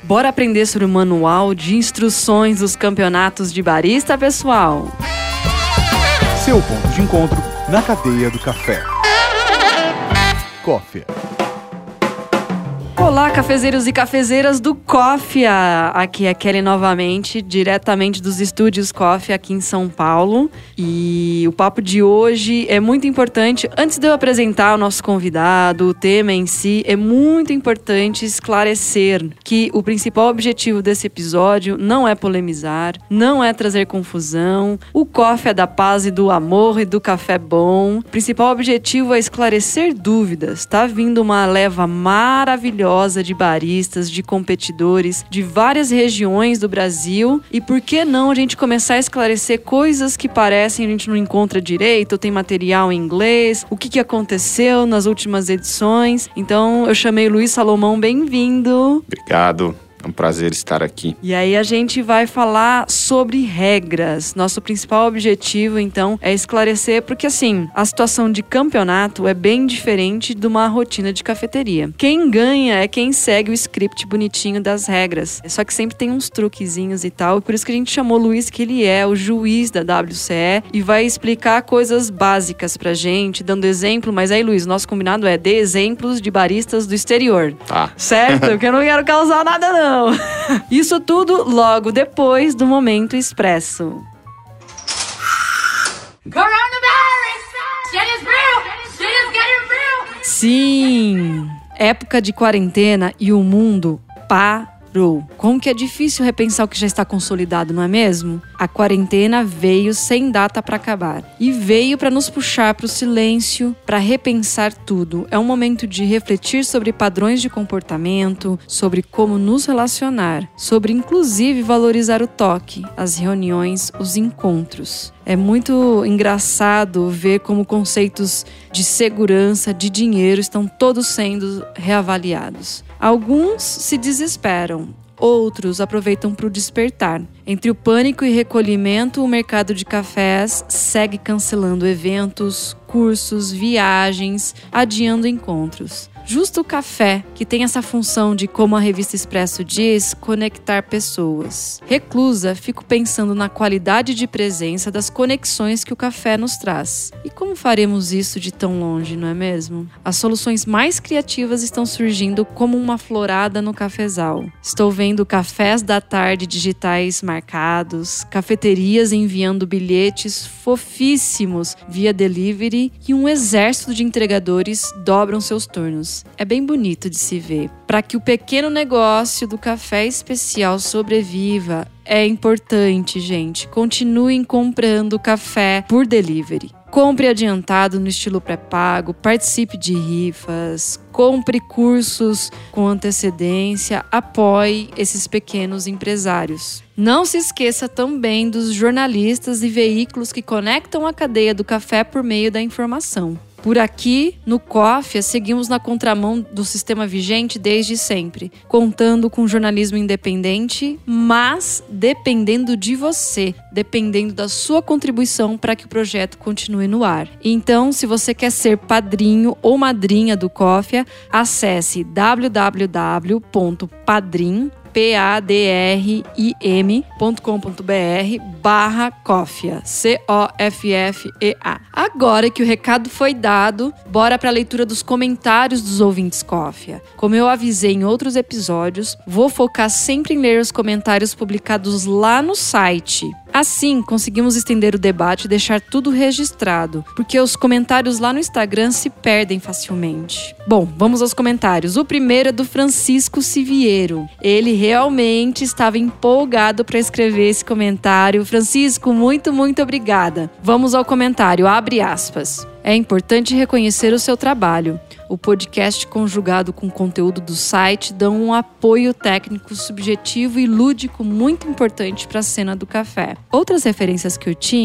Bora aprender sobre o manual de instruções dos campeonatos de barista, pessoal? Seu ponto de encontro na cadeia do café. Cófia. Olá, cafezeiros e cafezeiras do Cófia! Aqui é Kelly novamente, diretamente dos estúdios Cófia aqui em São Paulo. E o papo de hoje é muito importante. Antes de eu apresentar o nosso convidado, o tema em si, é muito importante esclarecer que o principal objetivo desse episódio não é polemizar, não é trazer confusão. O Cófia é da paz e do amor e do café bom. O principal objetivo é esclarecer dúvidas. Tá vindo uma leva maravilhosa de baristas, de competidores de várias regiões do Brasil. E por que não a gente começar a esclarecer coisas que parecem a gente não encontra direito, tem material em inglês, o que aconteceu nas últimas edições. Então eu chamei o Luiz Salomão, bem-vindo. Obrigado. É um prazer estar aqui. E aí a gente vai falar sobre regras. Nosso principal objetivo, então, é esclarecer, porque assim, a situação de campeonato é bem diferente de uma rotina de cafeteria. Quem ganha é quem segue o script bonitinho das regras. Só que sempre tem uns truquezinhos e tal, e por isso que a gente chamou o Luiz, que ele é o juiz da WCE e vai explicar coisas básicas pra gente, dando exemplo. Mas aí, Luiz, nosso combinado é dê exemplos de baristas do exterior. Tá. Certo? Porque eu não quero causar nada, não. Isso tudo logo depois do Momento Expresso. Sim, época de quarentena e o mundo parou. Como que é difícil repensar o que já está consolidado, não é mesmo? A quarentena veio sem data para acabar. E veio para nos puxar para o silêncio, para repensar tudo. É um momento de refletir sobre padrões de comportamento, sobre como nos relacionar, sobre inclusive valorizar o toque, as reuniões, os encontros. É muito engraçado ver como conceitos de segurança, de dinheiro estão todos sendo reavaliados. Alguns se desesperam, outros aproveitam para o despertar. Entre o pânico e recolhimento, o mercado de cafés segue cancelando eventos, cursos, viagens, adiando encontros. Justo o café, que tem essa função de, como a revista Expresso diz, conectar pessoas. Reclusa, fico pensando na qualidade de presença das conexões que o café nos traz. E como faremos isso de tão longe, não é mesmo? As soluções mais criativas estão surgindo como uma florada no cafezal. Estou vendo cafés da tarde digitais marcados, cafeterias enviando bilhetes fofíssimos via delivery e um exército de entregadores dobram seus turnos. É bem bonito de se ver. Para que o pequeno negócio do café especial sobreviva, é importante, gente. Continuem comprando café por delivery. Compre adiantado no estilo pré-pago, participe de rifas, compre cursos com antecedência, apoie esses pequenos empresários. Não se esqueça também dos jornalistas e veículos que conectam a cadeia do café por meio da informação. Por aqui, no Cófia, seguimos na contramão do sistema vigente desde sempre, contando com jornalismo independente, mas dependendo de você, dependendo da sua contribuição para que o projeto continue no ar. Então, se você quer ser padrinho ou madrinha do Cófia, acesse padrim.com.br/Cófia, COFFEA. Agora que o recado foi dado, bora para a leitura dos comentários dos ouvintes Cófia. Como eu avisei em outros episódios, vou focar sempre em ler os comentários publicados lá no site. Assim, conseguimos estender o debate e deixar tudo registrado, porque os comentários lá no Instagram se perdem facilmente. Bom, vamos aos comentários. O primeiro é do Francisco Siviero. Ele realmente estava empolgado para escrever esse comentário. Francisco, muito obrigada. Vamos ao comentário, abre aspas. É importante reconhecer o seu trabalho. O podcast conjugado com o conteúdo do site dão um apoio técnico subjetivo e lúdico muito importante para a cena do café. Outras referências que eu tinha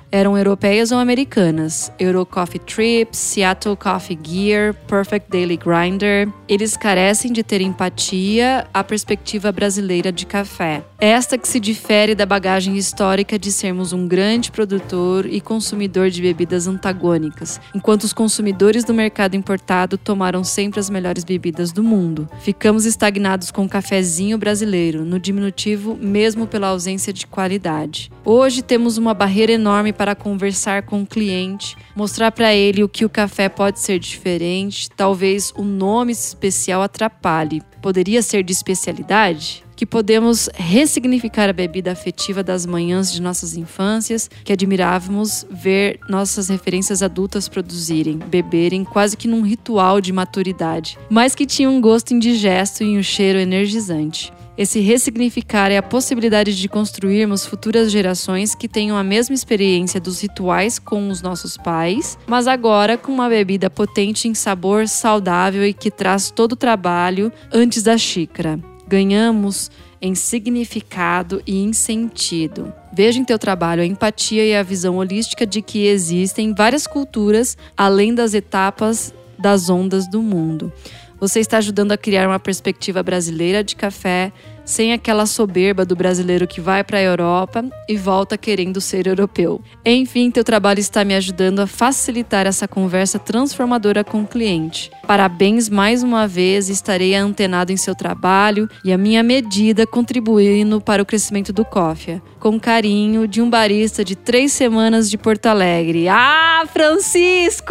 eram europeias ou americanas. Euro Coffee Trips, Seattle Coffee Gear, Perfect Daily Grinder. Eles carecem de ter empatia à perspectiva brasileira de café. Esta que se difere da bagagem histórica de sermos um grande produtor e consumidor de bebidas antagônicas, enquanto os consumidores do mercado importado tomaram sempre as melhores bebidas do mundo. Ficamos estagnados com o cafezinho brasileiro, no diminutivo mesmo pela ausência de qualidade. Hoje temos uma barreira enorme para conversar com o cliente, mostrar para ele o que o café pode ser diferente, talvez o nome especial atrapalhe. Poderia ser de especialidade? Que podemos ressignificar a bebida afetiva das manhãs de nossas infâncias, que admirávamos ver nossas referências adultas produzirem, beberem quase que num ritual de maturidade, mas que tinha um gosto indigesto e um cheiro energizante. Esse ressignificar é a possibilidade de construirmos futuras gerações que tenham a mesma experiência dos rituais com os nossos pais, mas agora com uma bebida potente em sabor, saudável e que traz todo o trabalho antes da xícara. Ganhamos em significado e em sentido. Veja em teu trabalho a empatia e a visão holística de que existem várias culturas além das etapas das ondas do mundo. Você está ajudando a criar uma perspectiva brasileira de café, sem aquela soberba do brasileiro que vai para a Europa e volta querendo ser europeu. Enfim, teu trabalho está me ajudando a facilitar essa conversa transformadora com o cliente. Parabéns mais uma vez, estarei antenado em seu trabalho e a minha medida contribuindo para o crescimento do Coffee. Com carinho, de um barista de 3 semanas de Porto Alegre. Ah, Francisco!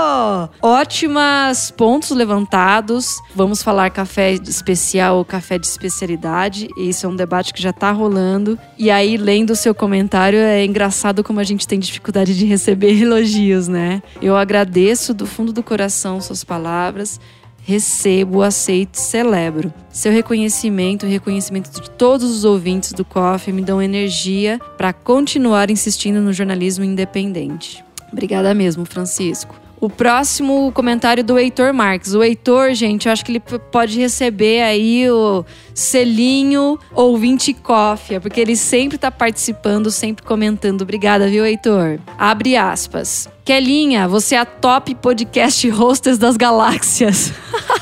Ótimas pontos levantados. Vamos falar café especial ou café de especialidade. Isso é um debate que já tá rolando. E aí, lendo o seu comentário, é engraçado como a gente tem dificuldade de receber elogios, né? Eu agradeço do fundo do coração suas palavras. Recebo, aceito e celebro. Seu reconhecimento, o reconhecimento de todos os ouvintes do Coffee me dão energia para continuar insistindo no jornalismo independente. Obrigada mesmo, Francisco. O próximo comentário do Heitor Marques. O Heitor, gente, eu acho que ele pode receber aí o selinho ouvinte Coffee, porque ele sempre tá participando, sempre comentando. Obrigada, viu, Heitor? Abre aspas. Kelinha, você é a top podcast hostess das galáxias.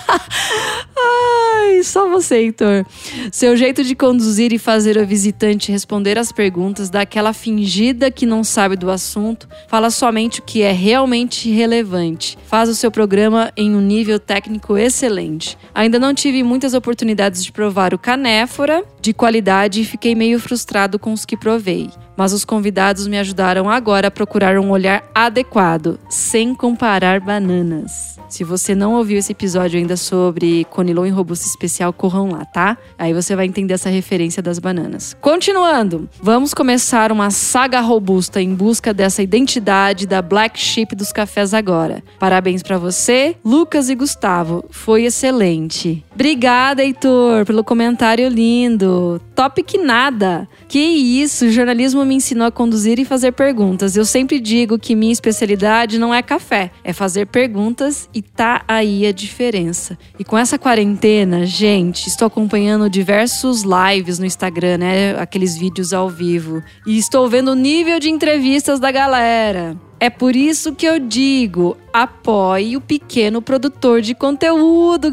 Ai, só você, Heitor. Seu jeito de conduzir e fazer o visitante responder as perguntas, dá aquela fingida que não sabe do assunto, fala somente o que é realmente relevante. Faz o seu programa em um nível técnico excelente. Ainda não tive muitas oportunidades de provar o canéfora de qualidade e fiquei meio frustrado com os que provei. Mas os convidados me ajudaram agora a procurar um olhar adequado, sem comparar bananas. Se você não ouviu esse episódio ainda sobre Conilon e Robusta Especial, corram lá, tá? Aí você vai entender essa referência das bananas. Continuando, vamos começar uma saga robusta em busca dessa identidade da Black Sheep dos cafés agora. Parabéns pra você, Lucas e Gustavo. Foi excelente. Obrigada, Heitor, pelo comentário lindo. Top que nada. Que isso, o jornalismo me ensinou a conduzir e fazer perguntas. Eu sempre digo que minha especialidade não é café, é fazer perguntas e tá aí a diferença. E com essa quarentena, gente, estou acompanhando diversos lives no Instagram, né? Aqueles vídeos ao vivo. E estou vendo o nível de entrevistas da galera. É por isso que eu digo, apoie o pequeno produtor de conteúdo,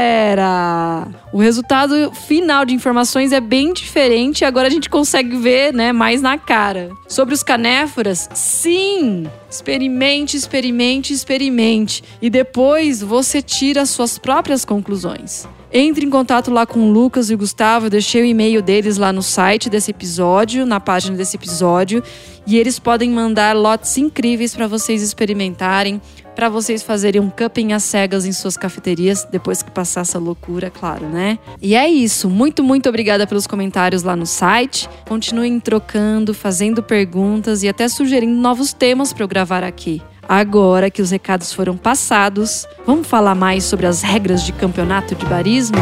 galera! O resultado final de informações é bem diferente e agora a gente consegue ver, né, mais na cara. Sobre os canéforas, sim! Experimente, experimente, experimente. E depois você tira as suas próprias conclusões. Entre em contato lá com o Lucas e o Gustavo, eu deixei o e-mail deles lá no site desse episódio, na página desse episódio, e eles podem mandar lotes incríveis para vocês experimentarem, para vocês fazerem um cupping às cegas em suas cafeterias, depois que passar essa loucura, claro, né? E é isso, muito, muito obrigada pelos comentários lá no site. Continuem trocando, fazendo perguntas e até sugerindo novos temas para eu gravar aqui. Agora que os recados foram passados, vamos falar mais sobre as regras de campeonato de barismo?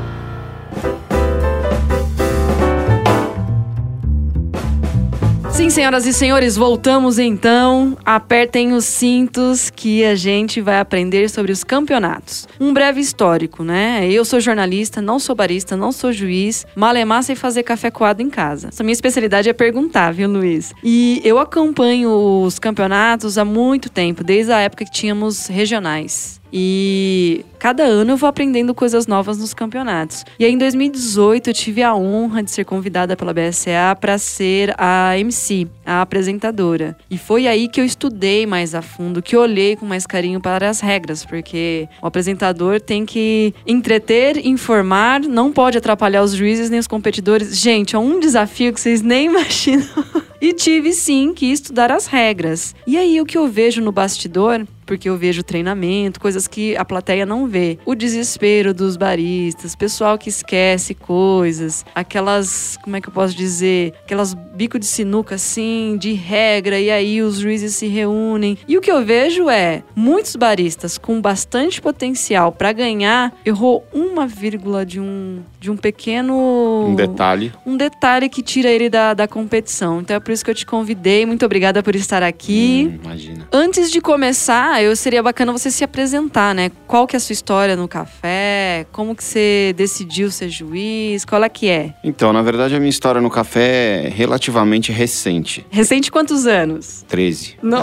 Sim, senhoras e senhores, voltamos então. Apertem os cintos que a gente vai aprender sobre os campeonatos. Um breve histórico, né? Eu sou jornalista, não sou barista, não sou juiz, malemar sei fazer café coado em casa. Essa minha especialidade é perguntar, viu, Luiz? E eu acompanho os campeonatos há muito tempo, desde a época que tínhamos regionais. E cada ano eu vou aprendendo coisas novas nos campeonatos. E aí em 2018 eu tive a honra de ser convidada pela BSA para ser a MC, a apresentadora. E foi aí que eu estudei mais a fundo, que olhei com mais carinho para as regras, porque o apresentador tem que entreter, informar, não pode atrapalhar os juízes nem os competidores. Gente, é um desafio que vocês nem imaginam. E tive sim que estudar as regras. E aí o que eu vejo no bastidor, porque eu vejo treinamento, coisas que a plateia não vê. O desespero dos baristas, pessoal que esquece coisas, aquelas, como é que eu posso dizer, aquelas bico de sinuca assim, de regra, e aí os juízes se reúnem. E o que eu vejo é, muitos baristas com bastante potencial para ganhar, errou uma vírgula de um pequeno... Um detalhe que tira ele da competição. Então é por isso que eu te convidei. Muito obrigada por estar aqui. Imagina. Antes de começar, seria bacana você se apresentar, né? Qual que é a sua história no café? Como que você decidiu ser juiz? Qual é que é? Então, na verdade, a minha história no café é relativamente recente. Recente quantos anos? 13. Não.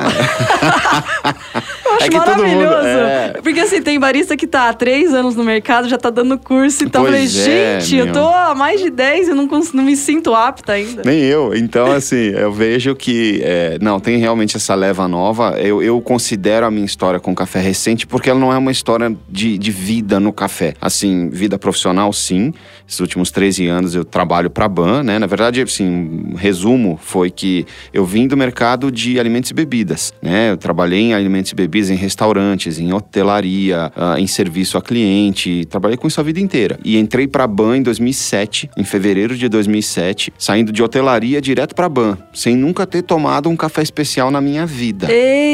Eu acho que maravilhoso. Todo mundo, Porque assim, tem barista que tá há 3 anos no mercado, já tá dando curso. Então eu falei, gente, eu tô há mais de 10 e não me sinto apta ainda. Nem eu. Então, assim, eu vejo que... não, tem realmente essa leva nova. Eu considero a minha história com café recente porque ela não é uma história de vida no café. Assim, vida profissional, sim. Esses últimos 13 anos eu trabalho para a BAN, né? Na verdade, assim, resumo foi que eu vim do mercado de alimentos e bebidas, né? Eu trabalhei em alimentos e bebidas em restaurantes, em hotelaria, em serviço a cliente. Trabalhei com isso a vida inteira. E entrei para a BAN em 2007, em fevereiro de 2007, saindo de hotelaria direto para a BAN, sem nunca ter tomado um café especial na minha vida.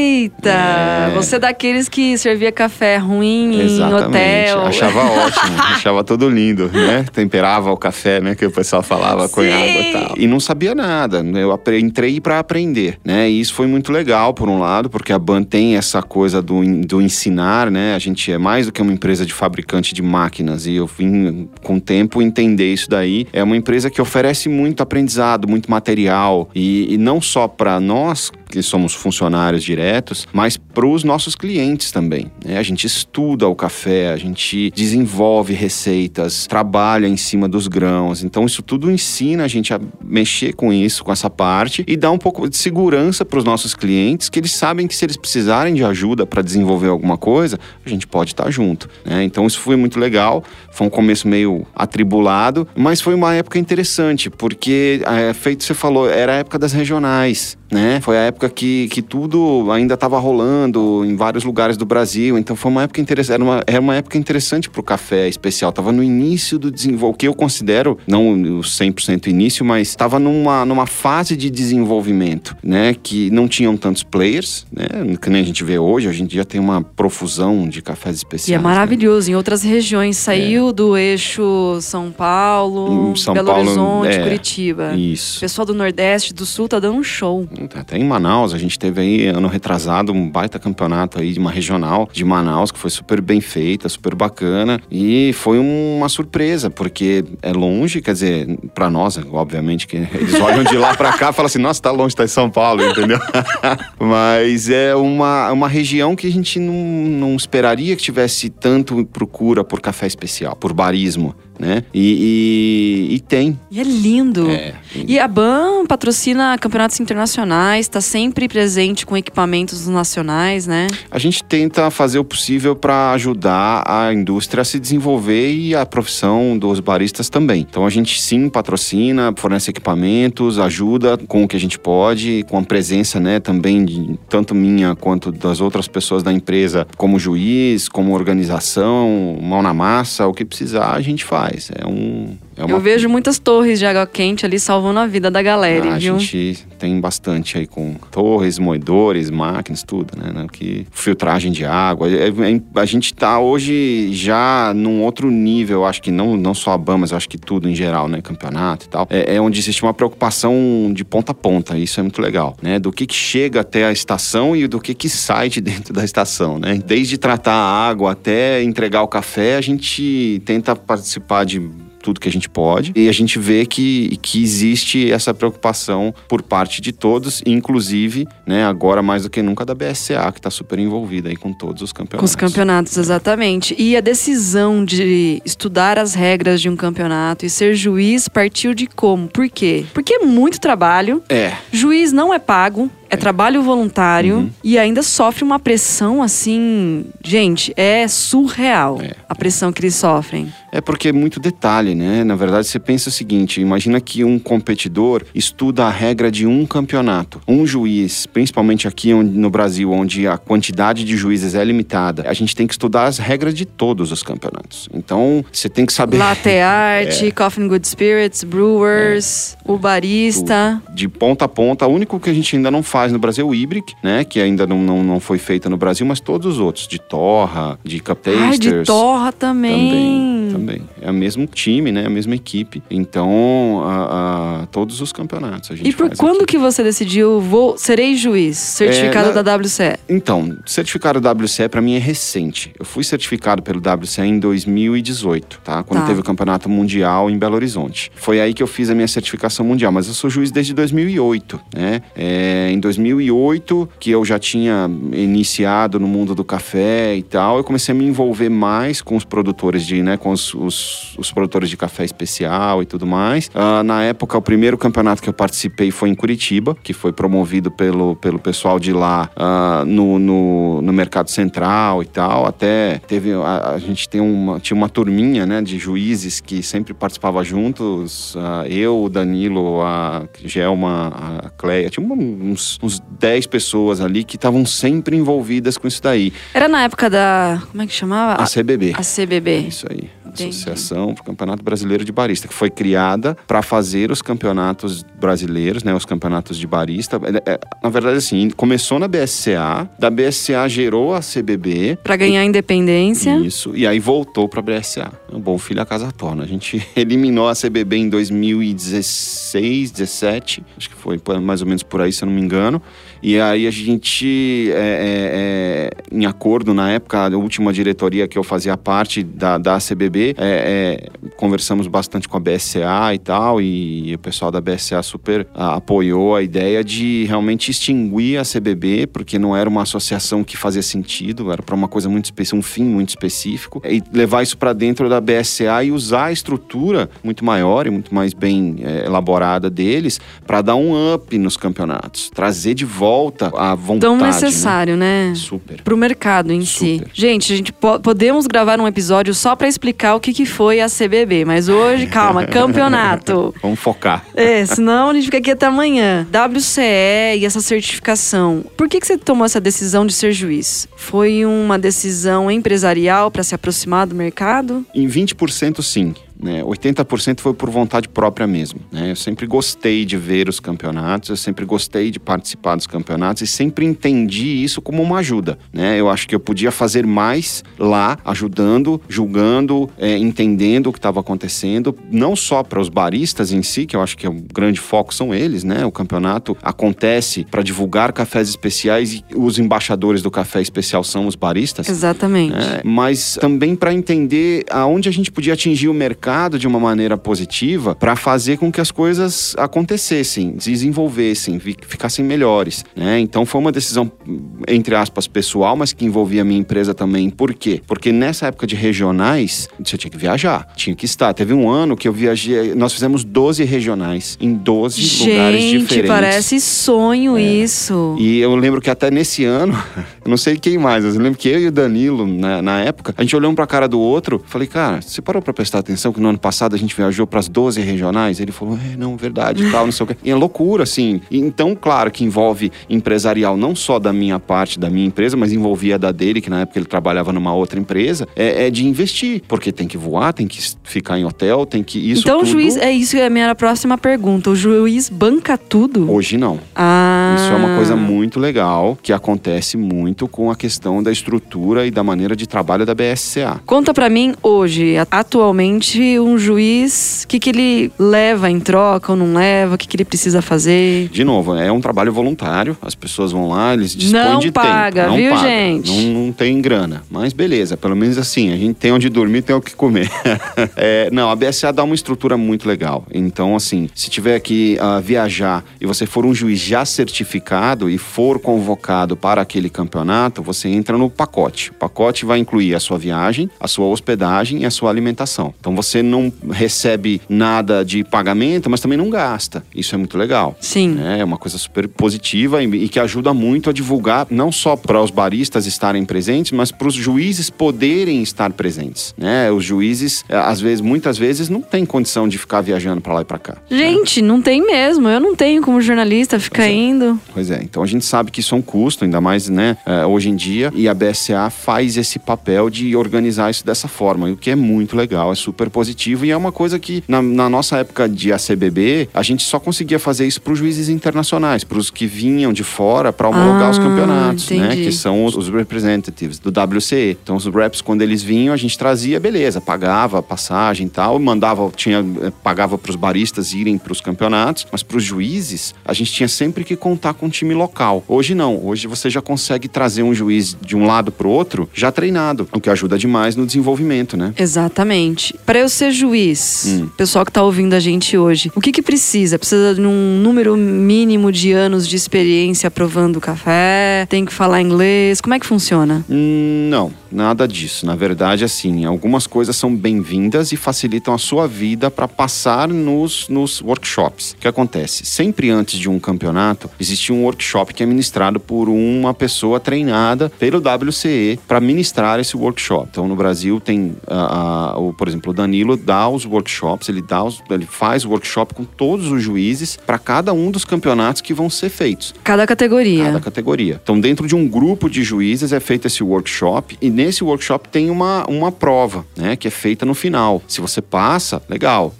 Eita! Você é daqueles que servia café ruim em hotel. Achava ótimo, achava tudo lindo, né? Temperava o café, né? Que o pessoal falava com água e tal. E não sabia nada, eu entrei para aprender, né? E isso foi muito legal, por um lado, porque a BAN tem essa coisa do ensinar, né? A gente é mais do que uma empresa de fabricante de máquinas e eu vim, com o tempo, entender isso daí. É uma empresa que oferece muito aprendizado, muito material e não só para nós, que somos funcionários diretos, mas para os nossos clientes também, né? A gente estuda o café, a gente desenvolve receitas, trabalha em cima dos grãos, então isso tudo ensina a gente a mexer com isso, com essa parte e dá um pouco de segurança para os nossos clientes, que eles sabem que se eles precisarem de ajuda para desenvolver alguma coisa, a gente pode estar junto, né? Então isso foi muito legal, foi um começo meio atribulado, mas foi uma época interessante, porque, feito você falou, era a época das regionais, né? Foi a época que tudo ainda estava rolando em vários lugares do Brasil, então foi uma época interessante, era uma época interessante para o café especial, estava no início do desenvolvimento, que eu considero, não o 100% início, mas estava numa fase de desenvolvimento, né? Que não tinham tantos players, né? Que nem a gente vê hoje, a gente já tem uma profusão de cafés especiais. E é maravilhoso, né? Em outras regiões, saiu do eixo São Paulo, Belo Horizonte, Curitiba. Isso. O pessoal do Nordeste, do Sul tá dando um show. Até em Manaus, a gente teve aí, ano retrasado, um baita campeonato aí de uma regional de Manaus, que foi super bem feita, super bacana, e foi uma surpresa, porque é longe, quer dizer, pra nós, obviamente, que eles olham de lá pra cá e falam assim, nossa, tá longe, tá em São Paulo, entendeu? Mas é uma região que a gente não esperaria que tivesse tanto procura por café especial, por barismo, né? E tem. E é lindo. E a BAN patrocina campeonatos internacionais, está sempre presente com equipamentos nacionais, né? A gente tenta fazer o possível para ajudar a indústria a se desenvolver e a profissão dos baristas também. Então a gente sim patrocina, fornece equipamentos, ajuda com o que a gente pode, com a presença, né, também tanto minha quanto das outras pessoas da empresa, como juiz, como organização, mão na massa, o que precisar a gente faz. É Eu vejo muitas torres de água quente ali salvando a vida da galera, viu? A gente tem bastante aí com torres, moedores, máquinas, tudo, né? Que filtragem de água. A gente tá hoje já num outro nível, acho que não só a BAM, mas eu acho que tudo em geral, né? Campeonato e tal. É onde existe uma preocupação de ponta a ponta. Isso é muito legal, né? Do que chega até a estação e do que sai de dentro da estação, né? Desde tratar a água até entregar o café, a gente tenta participar de tudo que a gente pode, e a gente vê que existe essa preocupação por parte de todos, inclusive, né, agora mais do que nunca da BSCA, que está super envolvida aí com todos os campeonatos. Com os campeonatos, exatamente. E a decisão de estudar as regras de um campeonato e ser juiz partiu de como? Por quê? Porque é muito trabalho. Juiz não é pago. É trabalho voluntário e ainda sofre uma pressão assim... Gente, é surreal a pressão que eles sofrem. É porque é muito detalhe, né? Na verdade, você pensa o seguinte, imagina que um competidor estuda a regra de um campeonato. Um juiz, principalmente aqui no Brasil, onde a quantidade de juízes é limitada, a gente tem que estudar as regras de todos os campeonatos. Então, você tem que saber... Latte Art, Coffee and Good Spirits, Brewers, o barista... De ponta a ponta, o único que a gente ainda não faz no Brasil, o Ibrick, né? Que ainda não foi feita no Brasil, mas todos os outros, de torra, de cup tasters. De torra também. É o mesmo time, né? A mesma equipe. Então, todos os campeonatos a gente E por quando que você decidiu, serei juiz, certificado da WCE? Então, certificado da WCE pra mim é recente. Eu fui certificado pelo WCE em 2018, tá? Quando teve o campeonato mundial em Belo Horizonte. Foi aí que eu fiz a minha certificação mundial, mas eu sou juiz desde 2008, né? Em 2008, que eu já tinha iniciado no mundo do café e tal, eu comecei a me envolver mais com os produtores com os produtores de café especial e tudo mais. Na época, o primeiro campeonato que eu participei foi em Curitiba, que foi promovido pelo pessoal de lá no Mercado Central e tal. Até a gente tinha uma turminha, né, de juízes que sempre participava juntos. Eu, o Danilo, a Gelma, a Cleia, tinha uns 10 pessoas ali que estavam sempre envolvidas com isso daí. Era na época da... Como é que chamava? ACBB. ACBB. Isso aí. Associação para o Campeonato Brasileiro de Barista, que foi criada para fazer os campeonatos brasileiros, né, os campeonatos de barista. Na verdade, assim, começou na BSCA, da BSCA gerou a CBB. Para ganhar independência. Isso, e aí voltou para a BSCA. Um bom filho a casa torna. A gente eliminou a CBB em 2016, 17, acho que foi mais ou menos por aí, se eu não me engano. E aí a gente, em acordo, na época, a última diretoria que eu fazia parte da CBB, conversamos bastante com a BSCA e tal, e o pessoal da BSCA super apoiou a ideia de realmente extinguir a CBB, porque não era uma associação que fazia sentido, era para uma coisa muito específica, um fim muito específico, e levar isso para dentro da BSCA e usar a estrutura muito maior e muito mais bem elaborada deles para dar um up nos campeonatos, trazer de volta a vontade. Tão necessário, né? Super. Pro mercado em si. Gente, a gente podemos gravar um episódio só para explicar o que foi a CBB, mas hoje, calma, campeonato. Vamos focar. Senão a gente fica aqui até amanhã. WCE e essa certificação. Por que você tomou essa decisão de ser juiz? Foi uma decisão empresarial para se aproximar do mercado? Em 20% sim. 80% foi por vontade própria mesmo, né? Eu sempre gostei de ver os campeonatos, eu sempre gostei de participar dos campeonatos e sempre entendi isso como uma ajuda, né? Eu acho que eu podia fazer mais lá, ajudando, julgando, entendendo o que estava acontecendo, não só para os baristas em si, que eu acho que o grande foco são eles, né? O campeonato acontece para divulgar cafés especiais e os embaixadores do café especial são os baristas. Exatamente. Mas também para entender aonde a gente podia atingir o mercado de uma maneira positiva para fazer com que as coisas acontecessem, desenvolvessem, ficassem melhores, né? Então foi uma decisão, entre aspas, pessoal, mas que envolvia a minha empresa também. Por quê? Porque nessa época de regionais, você tinha que viajar, tinha que estar. Teve um ano que eu viajei, nós fizemos 12 regionais em 12 lugares diferentes. Gente, parece sonho isso. E eu lembro que até nesse ano, eu não sei quem mais, mas eu lembro que eu e o Danilo, na época, a gente olhou um pra cara do outro, falei, cara, você parou pra prestar atenção que que no ano passado a gente viajou para as 12 regionais? Ele falou, não, verdade, tal, não sei o quê. E é loucura, assim. Então, claro que envolve empresarial não só da minha parte, da minha empresa, mas envolvia da dele, que na época ele trabalhava numa outra empresa, é de investir, porque tem que voar, tem que ficar em hotel, tem que isso então, tudo... o juiz, isso é a minha próxima pergunta, o juiz banca tudo? Hoje não. Isso é uma coisa muito legal, que acontece muito com a questão da estrutura e da maneira de trabalho da BSCA. Conta pra mim hoje, atualmente, um juiz, o que ele leva em troca ou não leva, o que ele precisa fazer? De novo, é um trabalho voluntário, as pessoas vão lá, eles dispõem de tempo. Não viu, paga, gente? Não tem grana, mas beleza, pelo menos assim, a gente tem onde dormir, tem o que comer. Não, a BSCA dá uma estrutura muito legal, então assim, se tiver que viajar e você for um juiz já certificado e for convocado para aquele campeonato, você entra no pacote. O pacote vai incluir a sua viagem, a sua hospedagem e a sua alimentação. Então você não recebe nada de pagamento, mas também não gasta. Isso é muito legal. Sim. É uma coisa super positiva e que ajuda muito a divulgar, não só para os baristas estarem presentes, mas para os juízes poderem estar presentes. Né? Os juízes, muitas vezes, não têm condição de ficar viajando para lá e para cá. Gente, não tem mesmo. Eu não tenho como jornalista ficar indo. Pois é. Então a gente sabe que isso é um custo, ainda mais, né, hoje em dia, e a BSCA faz esse papel de organizar isso dessa forma, o que é muito legal, é super positivo e é uma coisa que na nossa época de ACBB, a gente só conseguia fazer isso para os juízes internacionais, para os que vinham de fora para homologar os campeonatos, né, que são os representatives do WCE. Então os reps, quando eles vinham, a gente trazia, beleza, pagava passagem e tal, pagava para os baristas irem para os campeonatos, mas para os juízes, a gente tinha sempre que contar com um time local. Hoje não, hoje você já consegue trazer um juiz de um lado para o outro já treinado, o que ajuda demais no desenvolvimento, né? Exatamente. Para eu ser juiz, pessoal que tá ouvindo a gente hoje, o que precisa? Precisa de um número mínimo de anos de experiência provando café? Tem que falar inglês? Como é que funciona? Não, nada disso. Na verdade, assim, algumas coisas são bem-vindas e facilitam a sua vida para passar nos workshops. O que acontece? Sempre antes de um campeonato, existe um workshop que é ministrado por uma pessoa treinada pelo WCE para ministrar esse workshop. Então, no Brasil tem, por exemplo, o Danilo dá os workshops, ele faz o workshop com todos os juízes para cada um dos campeonatos que vão ser feitos. Cada categoria. Cada categoria. Então, dentro de um grupo de juízes é feito esse workshop e nesse workshop tem uma prova, né, que é feita no final. Se você passa, legal.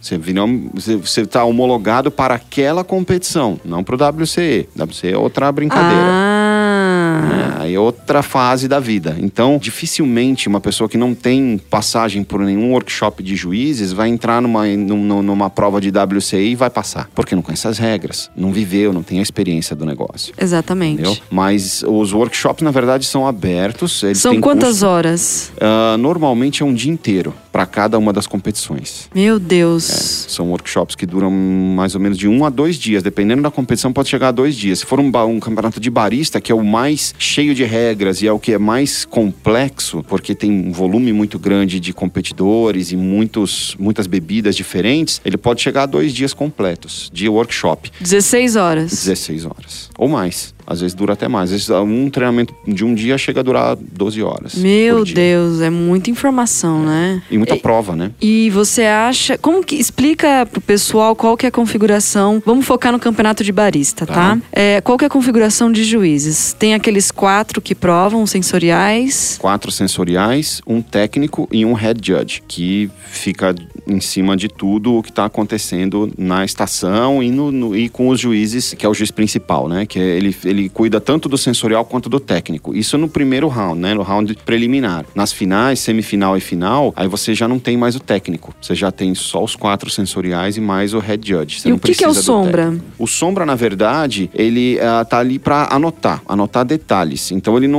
Você está homologado para aquela competição, não para o WCE. WCE é outra brincadeira. Aí é outra fase da vida. Então, dificilmente uma pessoa que não tem passagem por nenhum workshop de juízes vai entrar numa prova de WCE e vai passar. Porque não conhece as regras, não viveu, não tem a experiência do negócio. Exatamente. Entendeu? Mas os workshops, na verdade, são abertos. São quantas horas? Normalmente é um dia inteiro para cada uma das competições. Meu Deus. São workshops que duram mais ou menos de 1 a 2 dias. Dependendo da competição, pode chegar a 2 dias. Se for um campeonato de barista, que é o mais cheio de regras e é o que é mais complexo, porque tem um volume muito grande de competidores e muitas bebidas diferentes, ele pode chegar a 2 dias completos de workshop. 16 horas. 16 horas. Ou mais. Às vezes dura até mais. Às vezes um treinamento de um dia chega a durar 12 horas. Meu Deus, é muita informação, né? E muita prova, né? E você acha... Explica pro pessoal qual que é a configuração... Vamos focar no campeonato de barista, tá? Qual que é a configuração de juízes? Tem aqueles 4 que provam, sensoriais? 4 sensoriais, um técnico e um head judge, que fica em cima de tudo o que está acontecendo na estação e com os juízes, que é o juiz principal, né? Que ele cuida tanto do sensorial quanto do técnico. Isso no primeiro round, né? No round preliminar. Nas finais, semifinal e final, aí você já não tem mais o técnico. Você já tem só os 4 sensoriais e mais o head judge. Você e o que é o sombra? Técnico. O sombra, na verdade, ele tá ali para anotar detalhes. Então ele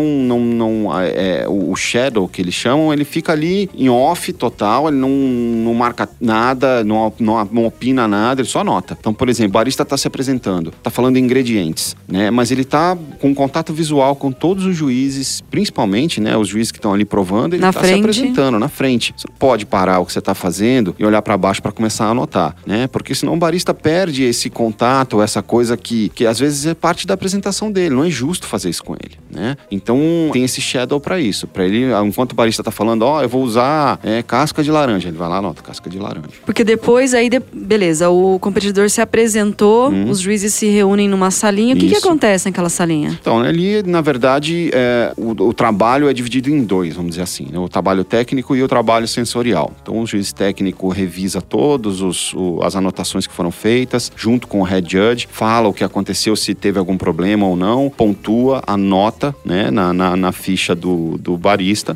o shadow, que eles chamam, ele fica ali em off total, ele não marca nada, não opina nada, ele só anota. Então, por exemplo, o barista tá se apresentando, tá falando ingredientes. né? Mas ele tá com contato visual com todos os juízes, principalmente, né, os juízes que estão ali provando, ele tá se apresentando na frente. Você não pode parar o que você tá fazendo e olhar para baixo para começar a anotar, né? Porque senão o barista perde esse contato, essa coisa que às vezes é parte da apresentação dele. Não é justo fazer isso com ele, né? Então tem esse shadow para isso. Para ele, enquanto o barista tá falando, eu vou usar casca de laranja, ele vai lá, anota casca de laranja. Porque depois aí, beleza, o competidor se apresentou, os juízes se reúnem numa salinha. O que acontece naquela salinha? Então, ali, na verdade, o trabalho é dividido em dois, vamos dizer assim, né? O trabalho técnico e o trabalho sensorial. Então, o juiz técnico revisa todas as anotações que foram feitas, junto com o head judge, fala o que aconteceu, se teve algum problema ou não, pontua, anota, né, na ficha do barista,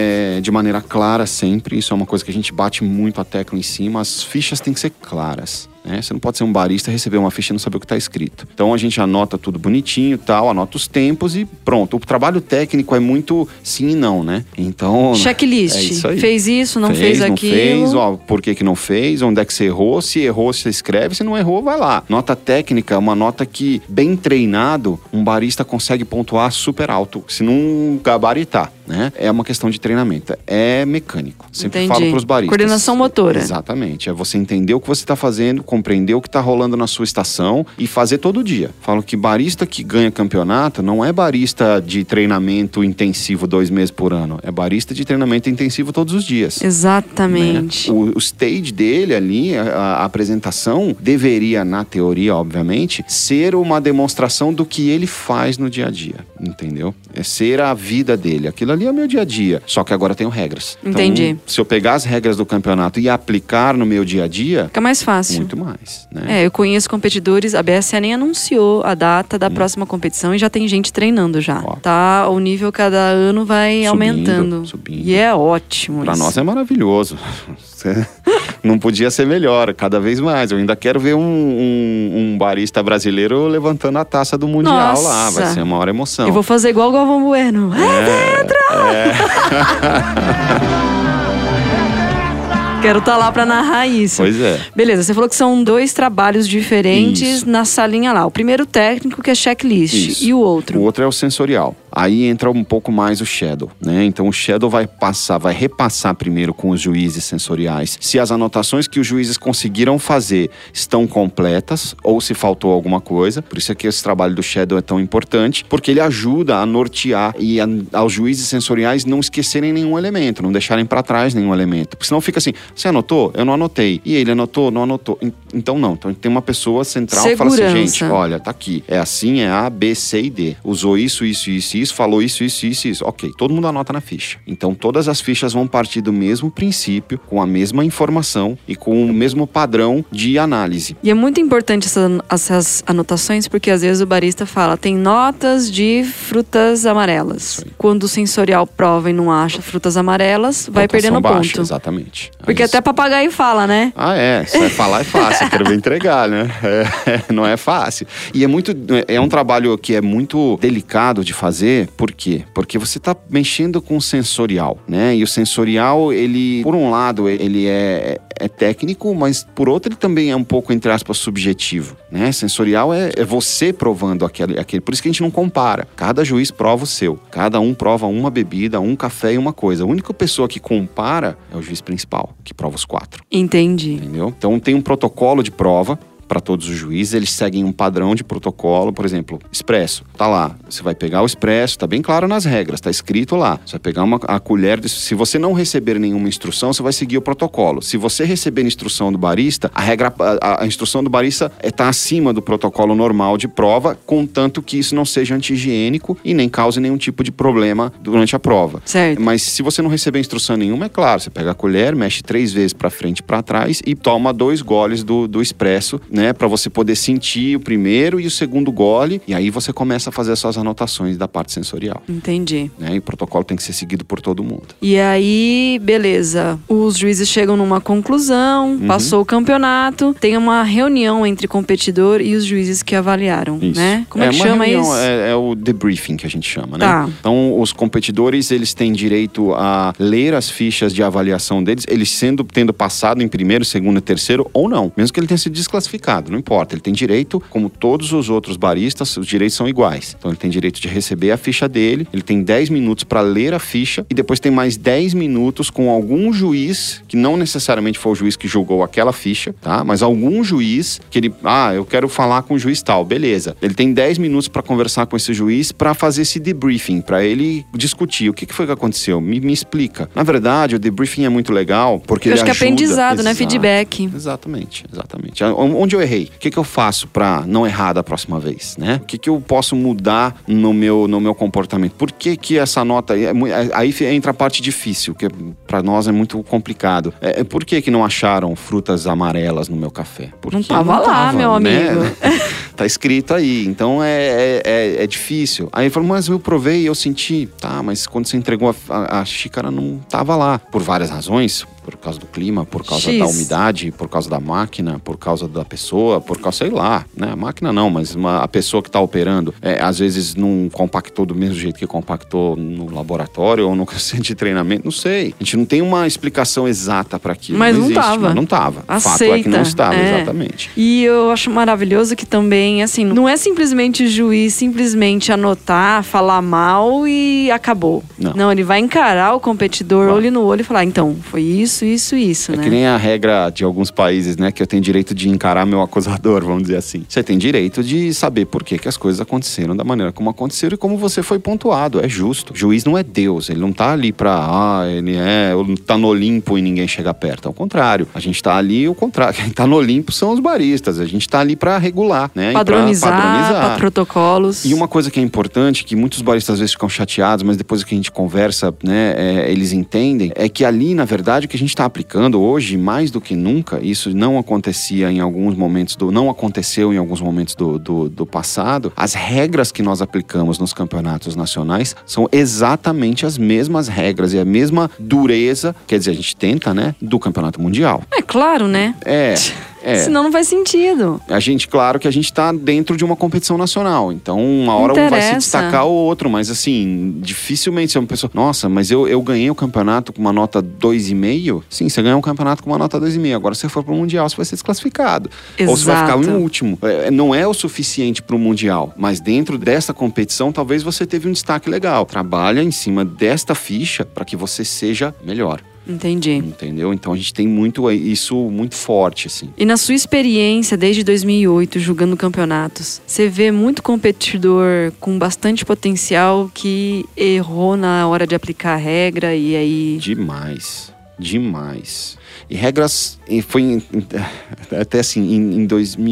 de maneira clara sempre. Isso é uma coisa que a gente bate muito a tecla em cima. As fichas têm que ser claras, né? Você não pode ser um barista, receber uma ficha e não saber o que está escrito. Então a gente anota tudo bonitinho, tal, anota os tempos e pronto. O trabalho técnico é muito sim e não, né? Então checklist. É isso aí. Fez isso, não fez aquilo. Não fez, por que não fez? Onde é que você errou? Se errou, você escreve. Se não errou, vai lá. Nota técnica é uma nota que, bem treinado, um barista consegue pontuar super alto, se não gabaritar, né? É uma questão de treinamento. É mecânico. Sempre falo para os baristas. Coordenação motora. Exatamente. É você entender o que você está fazendo, compreender o que está rolando na sua estação e fazer todo dia. Falo que barista que ganha campeonato não é barista de treinamento intensivo 2 meses por ano. É barista de treinamento intensivo todos os dias. Exatamente. Né? O stage dele ali, a apresentação, deveria, na teoria, obviamente, ser uma demonstração do que ele faz no dia a dia. Entendeu? É ser a vida dele. Aquilo ali é o meu dia a dia. Só que agora tenho regras. Entendi. Então, se eu pegar as regras do campeonato e aplicar no meu dia a dia... Fica mais fácil. Muito mais, né? Eu conheço competidores, a BSA nem anunciou a data da próxima competição e já tem gente treinando já. Ó. Tá, o nível cada ano vai aumentando. Subindo. E é ótimo pra isso. nós é maravilhoso. Não podia ser melhor, cada vez mais. Eu ainda quero ver um barista brasileiro levantando a taça do Mundial lá. Vai ser uma hora emoção. Eu vou fazer igual o Galvão Bueno. Quero estar lá pra narrar isso. Pois é. Beleza, você falou que são 2 trabalhos diferentes na salinha lá. O primeiro técnico, que é checklist. Isso. E o outro? O outro é o sensorial. Aí entra um pouco mais o shadow, né? Então o shadow vai repassar primeiro com os juízes sensoriais se as anotações que os juízes conseguiram fazer estão completas ou se faltou alguma coisa. Por isso é que esse trabalho do shadow é tão importante, porque ele ajuda a nortear e aos juízes sensoriais não esquecerem nenhum elemento, não deixarem para trás nenhum elemento. Porque senão fica assim, você anotou? Eu não anotei. E ele anotou? Não anotou. Então não. Então tem uma pessoa central que fala assim, gente, olha, tá aqui. É assim, é A, B, C e D. Usou isso, falou isso. Ok, todo mundo anota na ficha. Então todas as fichas vão partir do mesmo princípio, com a mesma informação e com o mesmo padrão de análise. E é muito importante essas anotações, porque às vezes o barista fala, tem notas de frutas amarelas. Quando o sensorial prova e não acha frutas amarelas, vai perdendo baixa, ponto. Exatamente. Porque até papagaio fala, né? Se vai falar é fácil, quero ver entregar, né? Não é fácil. E é um trabalho que é muito delicado de fazer. Por quê? Porque você está mexendo com o sensorial, né? E o sensorial, ele, por um lado, ele é técnico, mas por outro, ele também é um pouco, entre aspas, subjetivo, né? Sensorial é você provando aquele. Por isso que a gente não compara. Cada juiz prova o seu. Cada um prova uma bebida, um café e uma coisa. A única pessoa que compara é o juiz principal, que prova os 4. Entendi. Entendeu? Então tem um protocolo de prova para todos os juízes, eles seguem um padrão de protocolo, por exemplo, expresso, tá lá, você vai pegar o expresso, tá bem claro nas regras, tá escrito lá, você vai pegar a colher, se você não receber nenhuma instrução, você vai seguir o protocolo. Se você receber instrução do barista, a instrução do barista tá acima do protocolo normal de prova, contanto que isso não seja anti-higiênico e nem cause nenhum tipo de problema durante a prova. Certo. Mas se você não receber instrução nenhuma, é claro, você pega a colher, mexe 3 vezes para frente e para trás e toma 2 goles do expresso, né, para você poder sentir o primeiro e o segundo gole, e aí você começa a fazer as suas anotações da parte sensorial. Entendi. Né? E o protocolo tem que ser seguido por todo mundo. E aí, beleza, os juízes chegam numa conclusão, passou o campeonato, tem uma reunião entre o competidor e os juízes que avaliaram, né? Como é que chama isso? É o debriefing que a gente chama, né? Tá. Então, os competidores, eles têm direito a ler as fichas de avaliação deles, eles tendo passado em primeiro, segundo e terceiro, ou não, mesmo que ele tenha sido desclassificado. complicado, não importa. Ele tem direito, como todos os outros baristas, os direitos são iguais. Então ele tem direito de receber a ficha dele, ele tem 10 minutos para ler a ficha e depois tem mais 10 minutos com algum juiz, que não necessariamente foi o juiz que julgou aquela ficha, tá? Mas algum juiz que ele, eu quero falar com o juiz tal, beleza. Ele tem 10 minutos para conversar com esse juiz para fazer esse debriefing, para ele discutir o que foi que aconteceu, me explica. Na verdade, o debriefing é muito legal porque ele ajuda. Eu acho que é aprendizado, né? Feedback. Exatamente. Onde eu errei? O que eu faço para não errar da próxima vez, né? O que eu posso mudar no meu comportamento? Por que essa nota... Aí entra a parte difícil, que para nós é muito complicado. Por que não acharam frutas amarelas no meu café? Porque não tava lá, meu amigo. Né? Tá escrito aí. Então é difícil. Aí ele falou, mas eu provei e eu senti. Tá, mas quando você entregou a xícara não tava lá. Por várias razões. Por causa do clima, por causa da umidade, por causa da máquina, por causa da pessoa, por causa, sei lá, né? A máquina não, mas a pessoa que tá operando, às vezes não compactou do mesmo jeito que compactou no laboratório ou no centro de treinamento, não sei. A gente não tem uma explicação exata para aquilo. Mas não existe, tava. Mas não tava. Aceita. O fato é que não estava, exatamente. E eu acho maravilhoso que também, assim, não é simplesmente o juiz simplesmente anotar, falar mal e acabou. Não, ele vai encarar o competidor olho no olho e falar, então, foi isso, né? É que nem a regra de alguns países, né? Que eu tenho direito de encarar meu acusador, vamos dizer assim. Você tem direito de saber por que as coisas aconteceram da maneira como aconteceram e como você foi pontuado. É justo. O juiz não é Deus. Ele não tá ali pra... ele tá no Olimpo e ninguém chega perto. Ao contrário. A gente tá ali, o contrário. Quem tá no Olimpo são os baristas. A gente tá ali pra regular, né? Padronizar, pra protocolos. E uma coisa que é importante, que muitos baristas às vezes ficam chateados, mas depois que a gente conversa, né? Eles entendem, é que ali, na verdade, o que a gente está aplicando hoje, mais do que nunca, isso não acontecia em alguns momentos não aconteceu em alguns momentos do passado, as regras que nós aplicamos nos campeonatos nacionais são exatamente as mesmas regras e a mesma dureza, quer dizer, a gente tenta, né, do campeonato mundial. É claro, né? Senão não faz sentido. Claro que a gente tá dentro de uma competição nacional. Então, uma hora um vai se destacar o outro. Mas assim, dificilmente se uma pessoa... Nossa, mas eu ganhei o campeonato com uma nota 2,5. Sim, você ganhou um campeonato com uma nota 2,5. Agora, se você for pro Mundial, você vai ser desclassificado. Exato. Ou você vai ficar em último. Não é o suficiente pro Mundial. Mas dentro dessa competição, talvez você teve um destaque legal. Trabalha em cima desta ficha para que você seja melhor. Entendi. Entendeu? Então a gente tem isso muito forte, assim. E na sua experiência, desde 2008, julgando campeonatos, você vê muito competidor com bastante potencial que errou na hora de aplicar a regra e aí... Demais. E regras, foi até assim, em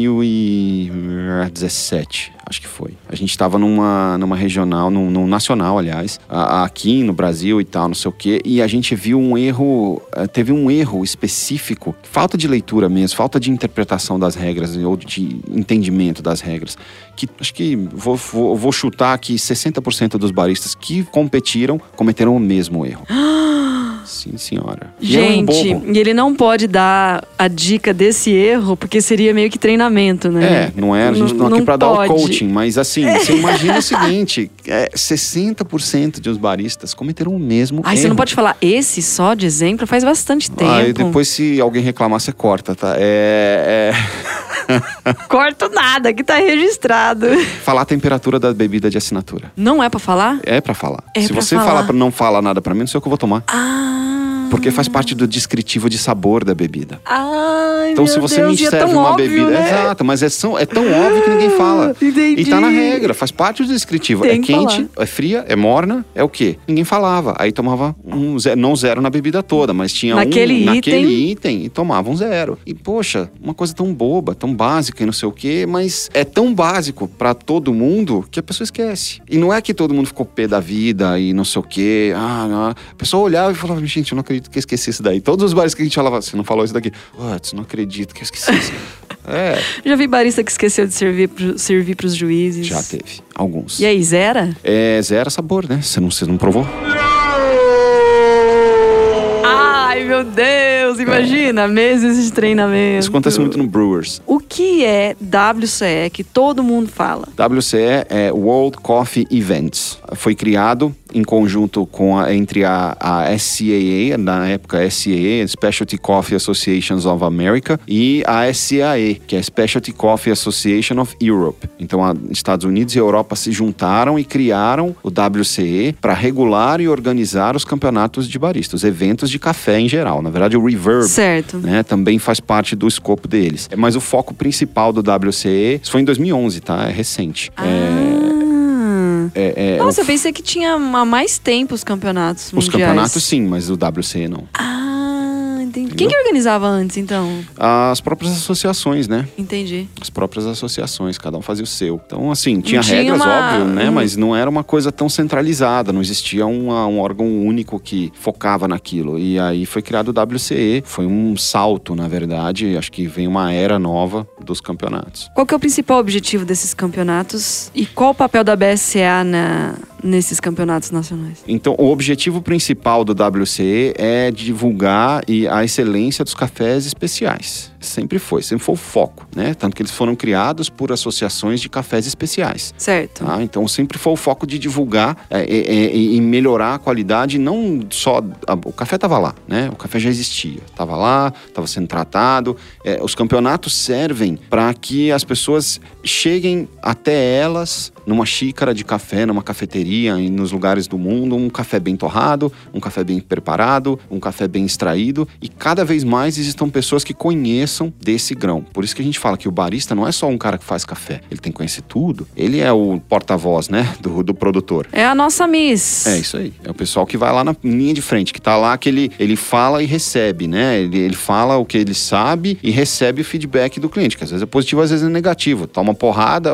2017, acho que foi. A gente estava numa regional, num nacional, aliás, aqui no Brasil e tal, não sei o quê, e a gente viu teve um erro específico, falta de leitura mesmo, falta de interpretação das regras ou de entendimento das regras, que acho que vou chutar que 60% dos baristas que competiram cometeram o mesmo erro. Sim, senhora. Gente, e ele não pode dar a dica desse erro, porque seria meio que treinamento, né? Não é, a gente não tá aqui pra dar o coaching, mas assim, você imagina o seguinte, 60% dos baristas cometeram o mesmo erro. Você não pode falar esse só de exemplo, faz bastante tempo. E depois se alguém reclamar, você corta, tá? Corto nada, que tá registrado. Falar a temperatura da bebida de assinatura. Não é pra falar? É pra falar. Se pra você falar não falar nada pra mim, não sei o que eu vou tomar. Porque faz parte do descritivo de sabor da bebida. Então, se você me serve uma bebida... Né? Exato, mas é tão óbvio que ninguém fala. Entendi. E tá na regra, faz parte do descritivo. É quente, é fria, é morna, é o quê? Ninguém falava. Aí tomava não zero na bebida toda, mas tinha naquele item e tomava 0. E, poxa, uma coisa tão boba, tão básica e não sei o quê, mas é tão básico pra todo mundo que a pessoa esquece. E não é que todo mundo ficou pé da vida e não sei o quê. A pessoa olhava e falava, gente, eu não acredito que eu esqueci isso daí. Todos os bares que a gente falava, você não falou isso daqui. Não acredito que eu esqueci isso. Já vi barista que esqueceu de servir pros juízes. Já teve, alguns. E aí, zera? Zera sabor, né? Você não provou? Ai, meu Deus! Deus, imagina, meses de treinamento. Isso acontece muito no Brewers. O que é WCE, que todo mundo fala? WCE é World Coffee Events. Foi criado em conjunto entre a SCAA, na época SCAA, Specialty Coffee Associations of America, e a SCAE, que é Specialty Coffee Association of Europe. Então, Estados Unidos e Europa se juntaram e criaram o WCE para regular e organizar os campeonatos de barista, os eventos de café em geral. Na verdade, o Reverb, certo, né, também faz parte do escopo deles. Mas o foco principal do WCE, isso foi em 2011, tá? É recente. Nossa, eu pensei que tinha há mais tempo os campeonatos mundiais. Os campeonatos sim, mas o WCE não. Entendi. Quem que organizava antes, então? As próprias associações, né? Entendi. As próprias associações, cada um fazia o seu. Então, assim, tinha regras, óbvio, né? Mas não era uma coisa tão centralizada, não existia um órgão único que focava naquilo. E aí foi criado o WCE, foi um salto, na verdade, acho que vem uma era nova dos campeonatos. Qual que é o principal objetivo desses campeonatos e qual o papel da BSCA nesses campeonatos nacionais? Então, o objetivo principal do WCE é divulgar a excelência dos cafés especiais. Sempre foi o foco, né? Tanto que eles foram criados por associações de cafés especiais. Certo. Tá? Então, sempre foi o foco de divulgar e melhorar a qualidade, não só... O café estava lá, né? O café já existia. Estava lá, estava sendo tratado. Os campeonatos servem para que as pessoas cheguem até elas numa xícara de café, numa cafeteria, nos lugares do mundo, um café bem torrado, um café bem preparado, um café bem extraído, e cada vez mais existam pessoas que conheçam desse grão. Por isso que a gente fala que o barista não é só um cara que faz café, ele tem que conhecer tudo. Ele é o porta-voz, né, do produtor. É a nossa Miss. É isso aí. É o pessoal que vai lá na linha de frente, que tá lá, que ele fala e recebe, né? Ele fala o que ele sabe e recebe o feedback do cliente, que às vezes é positivo, às vezes é negativo. Toma porrada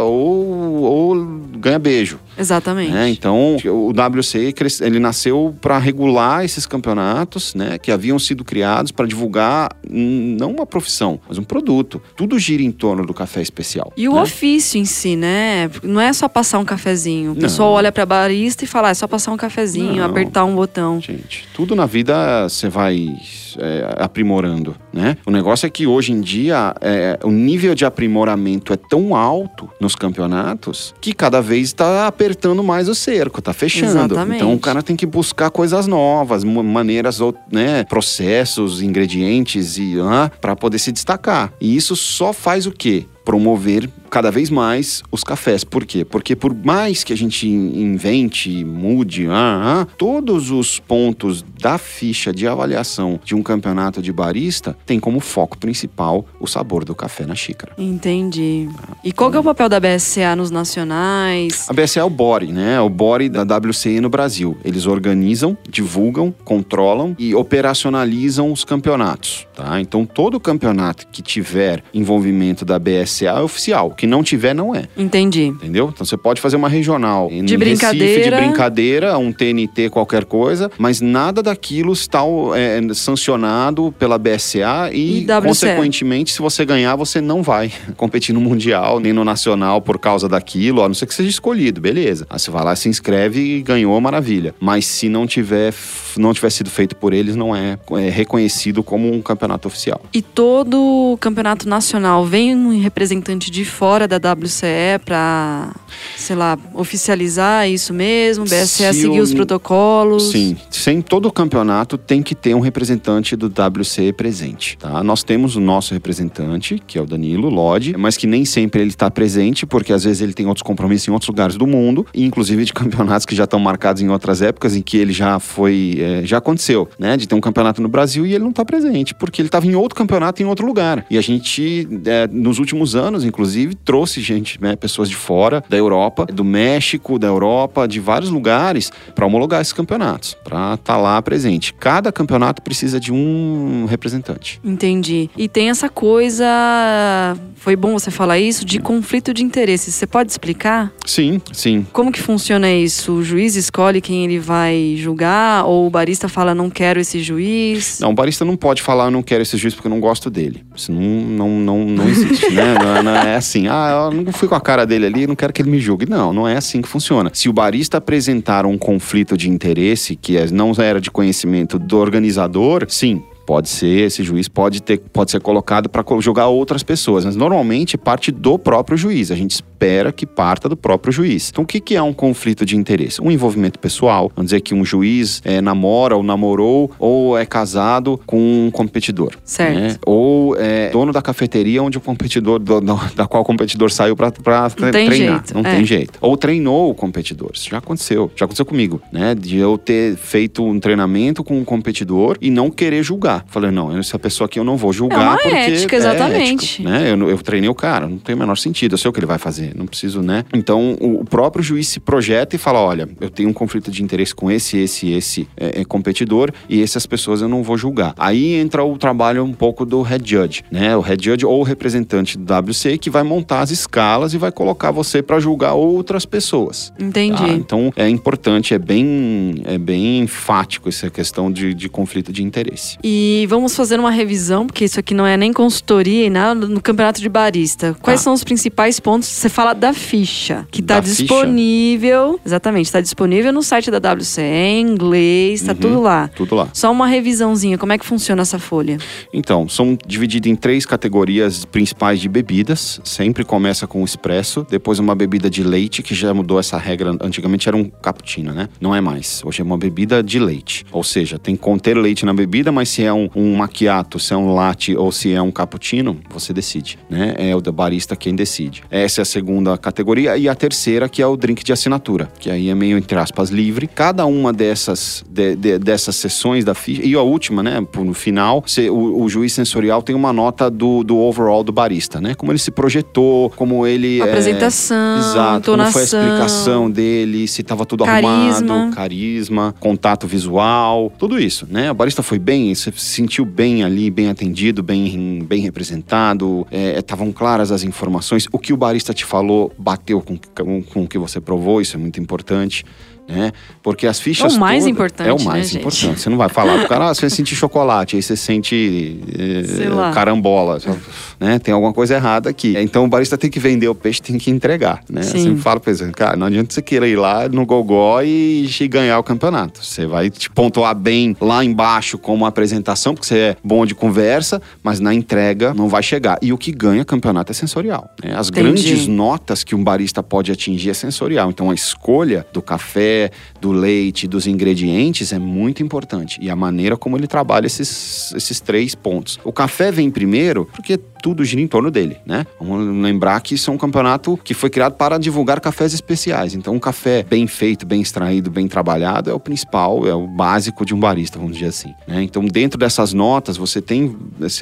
ou ganha beijo. Exatamente. Então, o WCE, ele nasceu para regular esses campeonatos, né, que haviam sido criados para divulgar não uma profissão, mas um produto. Tudo gira em torno do café especial. E o ofício em si, né? Não é só passar um cafezinho. O pessoal olha para barista e fala, é só passar um cafezinho, apertar um botão. Gente, tudo na vida você vai aprimorando, né? O negócio é que hoje em dia o nível de aprimoramento é tão alto nos campeonatos que cada vez está apertando mais o cerco, tá fechando. Exatamente. Então o cara tem que buscar coisas novas, maneiras, né, processos, ingredientes para poder se destacar. E isso só faz o quê? Promover cada vez mais os cafés. Por quê? Porque por mais que a gente invente, mude, todos os pontos da ficha de avaliação de um campeonato de barista tem como foco principal o sabor do café na xícara. Entendi. E qual que é o papel da BSCA nos nacionais? A BSCA é o body, né? O body da WCE no Brasil. Eles organizam, divulgam, controlam e operacionalizam os campeonatos, tá? Então todo campeonato que tiver envolvimento da BSCA é oficial. O que não tiver, não é. Entendi. Entendeu? Então você pode fazer uma regional de brincadeira. Recife, de brincadeira, um TNT, qualquer coisa, mas nada daquilo está sancionado pela BSCA e consequentemente, se você ganhar, você não vai competir no Mundial, nem no Nacional por causa daquilo, a não ser que seja escolhido, beleza. Aí você vai lá, se inscreve e ganhou, maravilha. Mas se não tiver sido feito por eles, não é reconhecido como um campeonato oficial. E todo campeonato nacional vem um representante de fora da WCE para, sei lá, oficializar isso mesmo, BSCA seguir os protocolos? Sim, sem todo campeonato tem que ter um representante do WCE presente, tá? Nós temos o nosso representante, que é o Danilo Lodi, mas que nem sempre ele está presente, porque às vezes ele tem outros compromissos em outros lugares do mundo, inclusive de campeonatos que já estão marcados em outras épocas, em que ele já foi, já aconteceu, né? De ter um campeonato no Brasil e ele não está presente, porque ele estava em outro campeonato em outro lugar. E a gente, nos últimos anos, inclusive, trouxe gente, né, pessoas de fora, da Europa, do México, da Europa, de vários lugares, para homologar esses campeonatos, para estar lá presente. Cada campeonato precisa de um representante. Entendi. E tem essa coisa, foi bom você falar isso, de conflito de interesses. Você pode explicar? Sim, sim. Como que funciona isso? O juiz escolhe quem ele vai julgar? Ou o barista fala, não quero esse juiz? Não, o barista não pode falar, não quero esse juiz porque eu não gosto dele. Isso não existe, né? Não é assim, eu não fui com a cara dele ali, não quero que ele me julgue. Não é assim que funciona. Se o barista apresentar um conflito de interesse, que não era de conhecimento do organizador, sim, Pode ser, esse juiz pode ser colocado para julgar outras pessoas, mas normalmente parte do próprio juiz. A gente espera que parta do próprio juiz. Então, o que é um conflito de interesse? Um envolvimento pessoal. Vamos dizer que um juiz namora ou namorou ou é casado com um competidor. Certo. Né? Ou é dono da cafeteria onde o competidor, da qual o competidor saiu para treinar. Não tem jeito. Ou treinou o competidor. Isso já aconteceu. Já aconteceu comigo, né? De eu ter feito um treinamento com um competidor e não querer julgar. Falei, não, essa pessoa aqui eu não vou julgar porque ética, exatamente. É ético, né? Eu treinei o cara, não tem o menor sentido. Eu sei o que ele vai fazer, não preciso, né? Então, o próprio juiz se projeta e fala, olha, eu tenho um conflito de interesse com esse competidor e essas pessoas eu não vou julgar. Aí entra o trabalho um pouco do head judge, né? O head judge ou o representante do WC que vai montar as escalas e vai colocar você para julgar outras pessoas. Entendi. Tá? Então, é importante, é bem enfático essa questão de conflito de interesse. E vamos fazer uma revisão, porque isso aqui não é nem consultoria e nada, no campeonato de barista. Quais são os principais pontos? Você fala da ficha, que está disponível. Ficha? Exatamente, está disponível no site da WC, em inglês, está tudo lá. Tudo lá. Só uma revisãozinha, como é que funciona essa folha? Então, são divididos em 3 categorias principais de bebidas. Sempre começa com o espresso, depois uma bebida de leite, que já mudou essa regra. Antigamente era um cappuccino, né? Não é mais. Hoje é uma bebida de leite. Ou seja, tem que conter leite na bebida, mas se é um macchiato, se é um latte ou se é um cappuccino, você decide, né? É o barista quem decide. Essa é a segunda categoria. E a terceira, que é o drink de assinatura, que aí é meio, entre aspas, livre. Cada uma dessas sessões da ficha, e a última, né? No final, o juiz sensorial tem uma nota do overall do barista, né? Como ele se projetou, como ele... Apresentação, exato, entonação, como foi a explicação dele, se estava tudo arrumado, carisma, contato visual, tudo isso, né? O barista foi bem, você se sentiu bem ali, bem atendido, bem representado, estavam claras as informações, o que o barista te falou bateu com o que você provou, isso é muito importante. Né? Porque as fichas é o mais todas, importante, é o mais importante. Você não vai falar pro cara, você sente chocolate, aí você sente carambola, né? Tem alguma coisa errada aqui. Então o barista tem que vender o peixe, tem que entregar, né? Eu sempre falo pra eles, cara, não adianta você querer ir lá no gogó e ganhar o campeonato. Você vai te pontuar bem lá embaixo como apresentação, porque você é bom de conversa, mas na entrega não vai chegar. E o que ganha campeonato é sensorial, né? As grandes notas que um barista pode atingir é sensorial. Então a escolha do café, do leite, dos ingredientes é muito importante. E a maneira como ele trabalha esses 3 pontos. O café vem primeiro porque tudo gira em torno dele, né? Vamos lembrar que isso é um campeonato que foi criado para divulgar cafés especiais. Então um café bem feito, bem extraído, bem trabalhado é o principal, é o básico de um barista, vamos dizer assim, né? Então dentro dessas notas você tem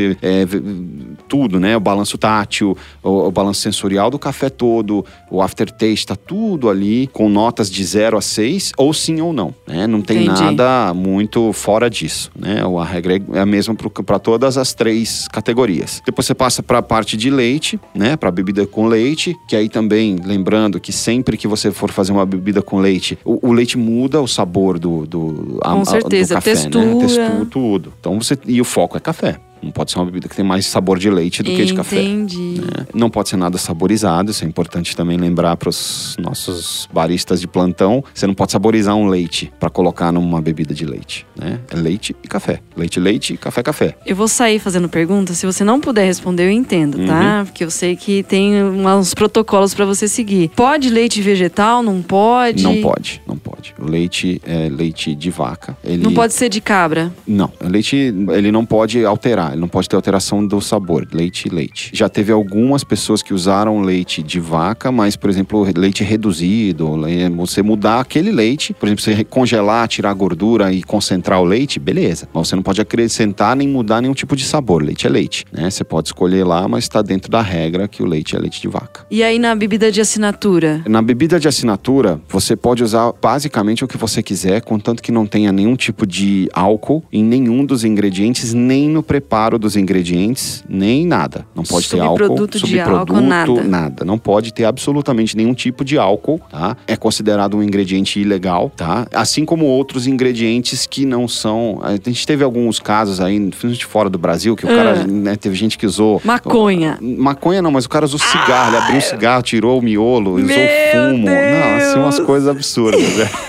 tudo, né? O balanço tátil, o balanço sensorial do café todo, o aftertaste, tá tudo ali com notas de 0 a 6, ou sim ou não, né? Não tem nada muito fora disso, né? A regra é a mesma para todas as 3 categorias. Depois você passa para a parte de leite, né? Para bebida com leite, que aí também, lembrando que sempre que você for fazer uma bebida com leite, o leite muda o sabor do café, textura, né? Textura, tudo. Então e o foco é café. Não pode ser uma bebida que tem mais sabor de leite do que de café. Entendi. Né? Não pode ser nada saborizado. Isso é importante também lembrar para os nossos baristas de plantão. Você não pode saborizar um leite para colocar numa bebida de leite, né? É leite e café. Leite, café. Eu vou sair fazendo perguntas. Se você não puder responder, eu entendo, tá? Porque eu sei que tem uns protocolos para você seguir. Pode leite vegetal? Não pode? Não pode. O leite é leite de vaca. Não pode ser de cabra? Não. O leite, ele não pode alterar. Ele não pode ter alteração do sabor. Leite. Já teve algumas pessoas que usaram leite de vaca, mas, por exemplo, leite reduzido, você mudar aquele leite, por exemplo, você congelar, tirar a gordura e concentrar o leite, beleza. Mas você não pode acrescentar nem mudar nenhum tipo de sabor. Leite é leite, né? Você pode escolher lá, mas está dentro da regra que o leite é leite de vaca. E aí na bebida de assinatura? Na bebida de assinatura, você pode usar basicamente o que você quiser, contanto que não tenha nenhum tipo de álcool em nenhum dos ingredientes, nem no preparo dos ingredientes, nem nada. Não pode ter álcool, subproduto, nada. Não pode ter absolutamente nenhum tipo de álcool, tá? É considerado um ingrediente ilegal, tá? Assim como outros ingredientes que não são... A gente teve alguns casos aí, principalmente fora do Brasil, que o cara, né, teve gente que usou... Maconha não, mas o cara usou cigarro, ele abriu um cigarro, tirou o miolo, usou fumo. Não, assim, umas coisas absurdas, né?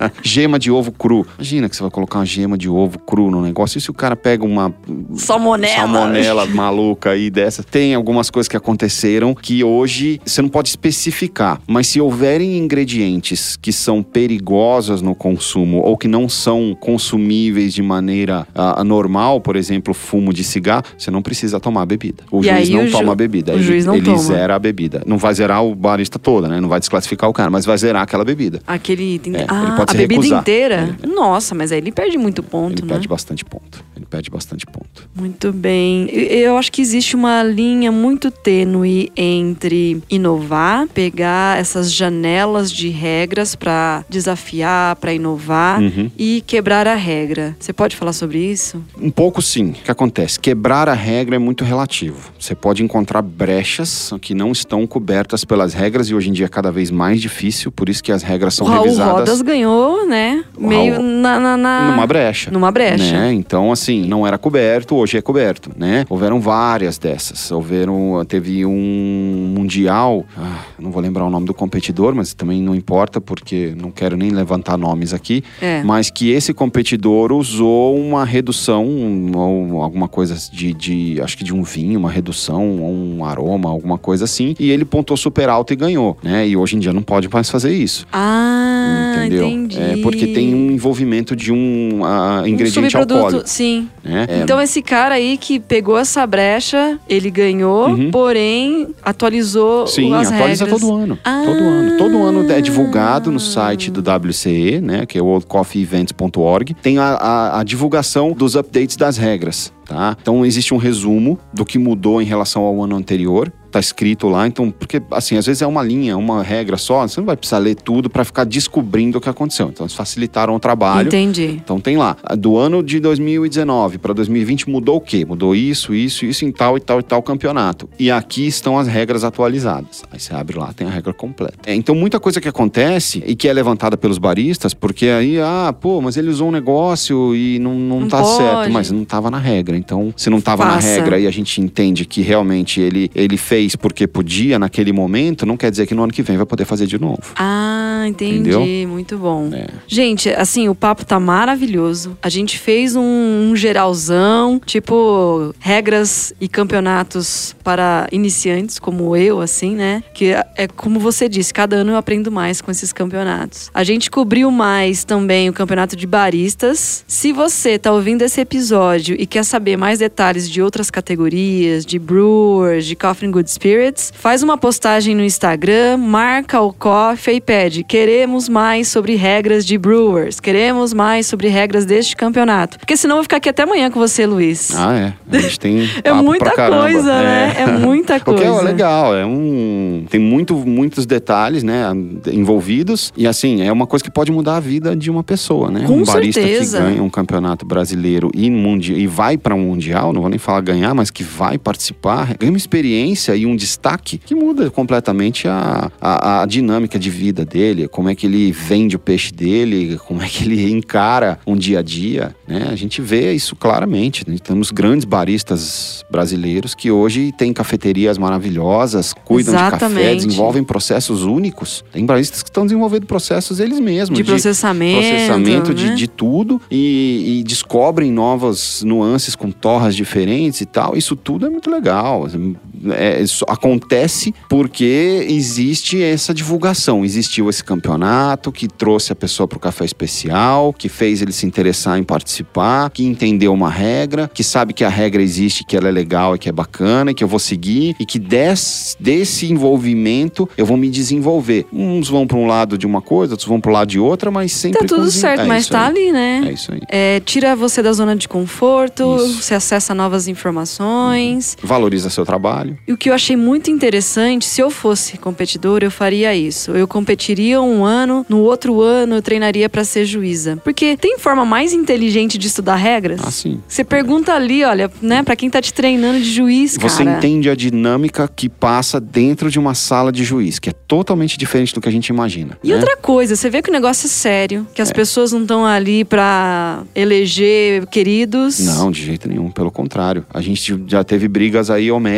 Gema de ovo cru. Imagina que você vai colocar uma gema de ovo cru no negócio. E se o cara pega uma salmonela maluca aí dessa? Tem algumas coisas que aconteceram que hoje você não pode especificar. Mas se houverem ingredientes que são perigosos no consumo ou que não são consumíveis de maneira normal, por exemplo, fumo de cigarro, você não precisa tomar a bebida. O juiz não toma a bebida. Ele zera a bebida. Não vai zerar o barista toda, né? Não vai desclassificar o cara, mas vai zerar aquela bebida. Ele pode a se bebida recusar. inteira? Nossa, mas aí ele perde muito ponto, Ele perde bastante ponto. Muito bem. Eu acho que existe uma linha muito tênue entre inovar, pegar essas janelas de regras para desafiar, para inovar e quebrar a regra. Você pode falar sobre isso? Um pouco sim. O que acontece? Quebrar a regra é muito relativo. Você pode encontrar brechas que não estão cobertas pelas regras e hoje em dia é cada vez mais difícil, por isso que as regras são revisadas. O Rodas ganhou, né? Meio numa brecha. Né? Então, assim, não era coberto, hoje é coberto, né? Houveram várias dessas. Teve um mundial, não vou lembrar o nome do competidor, mas também não importa, porque não quero nem levantar nomes aqui, mas que esse competidor usou uma redução, ou alguma coisa acho que de um vinho, uma redução, um aroma, alguma coisa assim, e ele pontuou super alto e ganhou, né? E hoje em dia não pode mais fazer isso. Entendeu? Entendi. Porque tem um envolvimento de um ingrediente alcoólico. Sim. Então esse cara aí que pegou essa brecha, ele ganhou, porém atualizou as regras. Sim, atualiza todo ano. Todo ano é divulgado no site do WCE, né, que é worldcoffeeevents.org. Tem a divulgação dos updates das regras, tá? Então existe um resumo do que mudou em relação ao ano anterior. Tá escrito lá, então, porque assim, às vezes é uma linha, uma regra só, você não vai precisar ler tudo para ficar descobrindo o que aconteceu. Então, eles facilitaram o trabalho. Entendi. Então, tem lá, do ano de 2019 para 2020 mudou o quê? Mudou isso em tal e tal campeonato. E aqui estão as regras atualizadas. Aí você abre lá, tem a regra completa. Então, muita coisa que acontece e que é levantada pelos baristas, porque aí, mas ele usou um negócio e não tá pode. Certo, mas não tava na regra. Então, se não tava na regra e a gente entende que realmente ele fez porque podia naquele momento, não quer dizer que no ano que vem vai poder fazer de novo. Entendi. Entendeu? Muito bom. Gente, assim, o papo tá maravilhoso. A gente fez um geralzão, tipo regras e campeonatos para iniciantes, como eu, assim, né? Que é como você disse, cada ano eu aprendo mais com esses campeonatos. A gente cobriu mais também o campeonato de baristas. Se você tá ouvindo esse episódio e quer saber mais detalhes de outras categorias, de brewers, de coffee and good spirits, faz uma postagem no Instagram, marca o Coffee e pede: queremos mais sobre regras de brewers, queremos mais sobre regras deste campeonato. Porque senão eu vou ficar aqui até amanhã com você, Luiz. A gente tem é muita coisa, né? É muita coisa. O que é legal, tem muitos detalhes, né, envolvidos, e assim, é uma coisa que pode mudar a vida de uma pessoa, né? Com barista certeza. Que ganha um campeonato brasileiro e vai para um mundial, não vou nem falar ganhar, mas que vai participar, ganha uma experiência e um destaque que muda completamente a dinâmica de vida dele, como é que ele vende o peixe dele, como é que ele encara um dia a dia, né? A gente vê isso claramente, né? Temos grandes baristas brasileiros que hoje têm cafeterias maravilhosas, cuidam de café, desenvolvem processos únicos. Tem baristas que estão desenvolvendo processos eles mesmos. De processamento, né? de tudo e descobrem novas nuances com torras diferentes e tal. Isso tudo é muito legal. Isso acontece porque existe essa divulgação. Existiu esse campeonato que trouxe a pessoa para o café especial, que fez ele se interessar em participar, que entendeu uma regra, que sabe que a regra existe, que ela é legal e que é bacana e que eu vou seguir e que desse envolvimento eu vou me desenvolver. Uns vão para um lado de uma coisa, outros vão para o lado de outra, mas sempre tá tudo certo, mas tá ali, né? É isso aí. Tira você da zona de conforto, você acessa novas informações. Valoriza seu trabalho. E o que eu achei muito interessante, se eu fosse competidor, eu faria isso. Eu competiria um ano, no outro ano eu treinaria pra ser juíza. Porque tem forma mais inteligente de estudar regras? Sim. Você pergunta ali, olha, né, pra quem tá te treinando de juiz, cara. Você entende a dinâmica que passa dentro de uma sala de juiz, que é totalmente diferente do que a gente imagina. E outra coisa, você vê que o negócio é sério, que as pessoas não estão ali pra eleger queridos. Não, de jeito nenhum, pelo contrário. A gente já teve brigas aí homéricas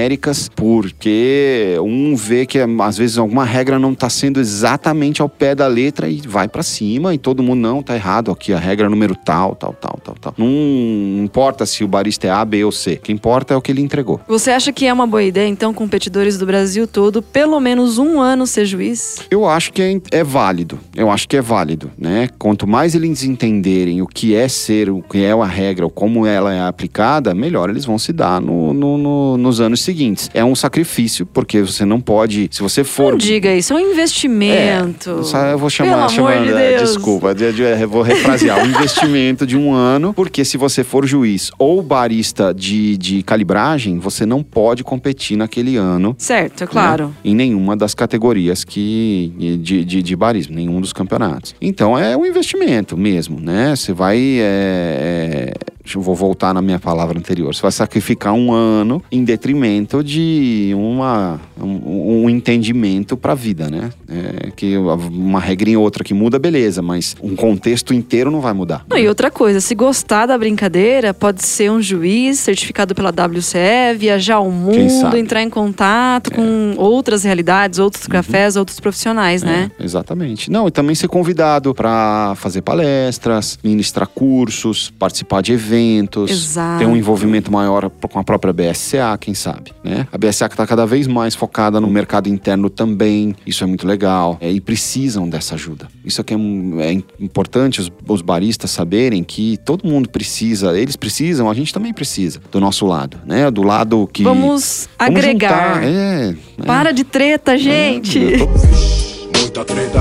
regras, porque um vê que às vezes alguma regra não tá sendo exatamente ao pé da letra e vai pra cima e todo mundo, não, tá errado aqui, a regra número tal. Não importa se o barista é A, B ou C, o que importa é o que ele entregou. Você acha que é uma boa ideia, então, competidores do Brasil todo, pelo menos um ano ser juiz? Eu acho que é válido. Eu acho que é válido, né? Quanto mais eles entenderem o que é ser, o que é a regra, ou como ela é aplicada, melhor eles vão se dar nos anos seguintes. É um sacrifício, porque você não pode, se você for... Não diga isso, é um investimento. Eu vou chamar de Deus. Desculpa, eu vou refrasear. Um investimento de um ano, porque se você for juiz ou barista de calibragem, você não pode competir naquele ano. Certo, é claro. Né? Em nenhuma das categorias de barismo, nenhum dos campeonatos. Então é um investimento mesmo, né? Você vai... Eu vou voltar na minha palavra anterior. Você vai sacrificar um ano em detrimento de um entendimento para a vida, né? Que uma regrinha ou outra que muda, beleza, mas um contexto inteiro não vai mudar. Não, e outra coisa, se gostar da brincadeira, pode ser um juiz certificado pela WCE, viajar ao mundo, entrar em contato com outras realidades, outros cafés, outros profissionais, né? Exatamente. Não, e também ser convidado para fazer palestras, ministrar cursos, participar de eventos. Exato. Ter um envolvimento maior com a própria BSCA, quem sabe, né? A BSCA que está cada vez mais focada no mercado interno também, isso é muito legal, e precisam dessa ajuda. Isso aqui é importante os baristas saberem que todo mundo precisa, eles precisam, a gente também precisa do nosso lado, né? Do lado que... Vamos agregar. Para de treta, gente! Muita treta.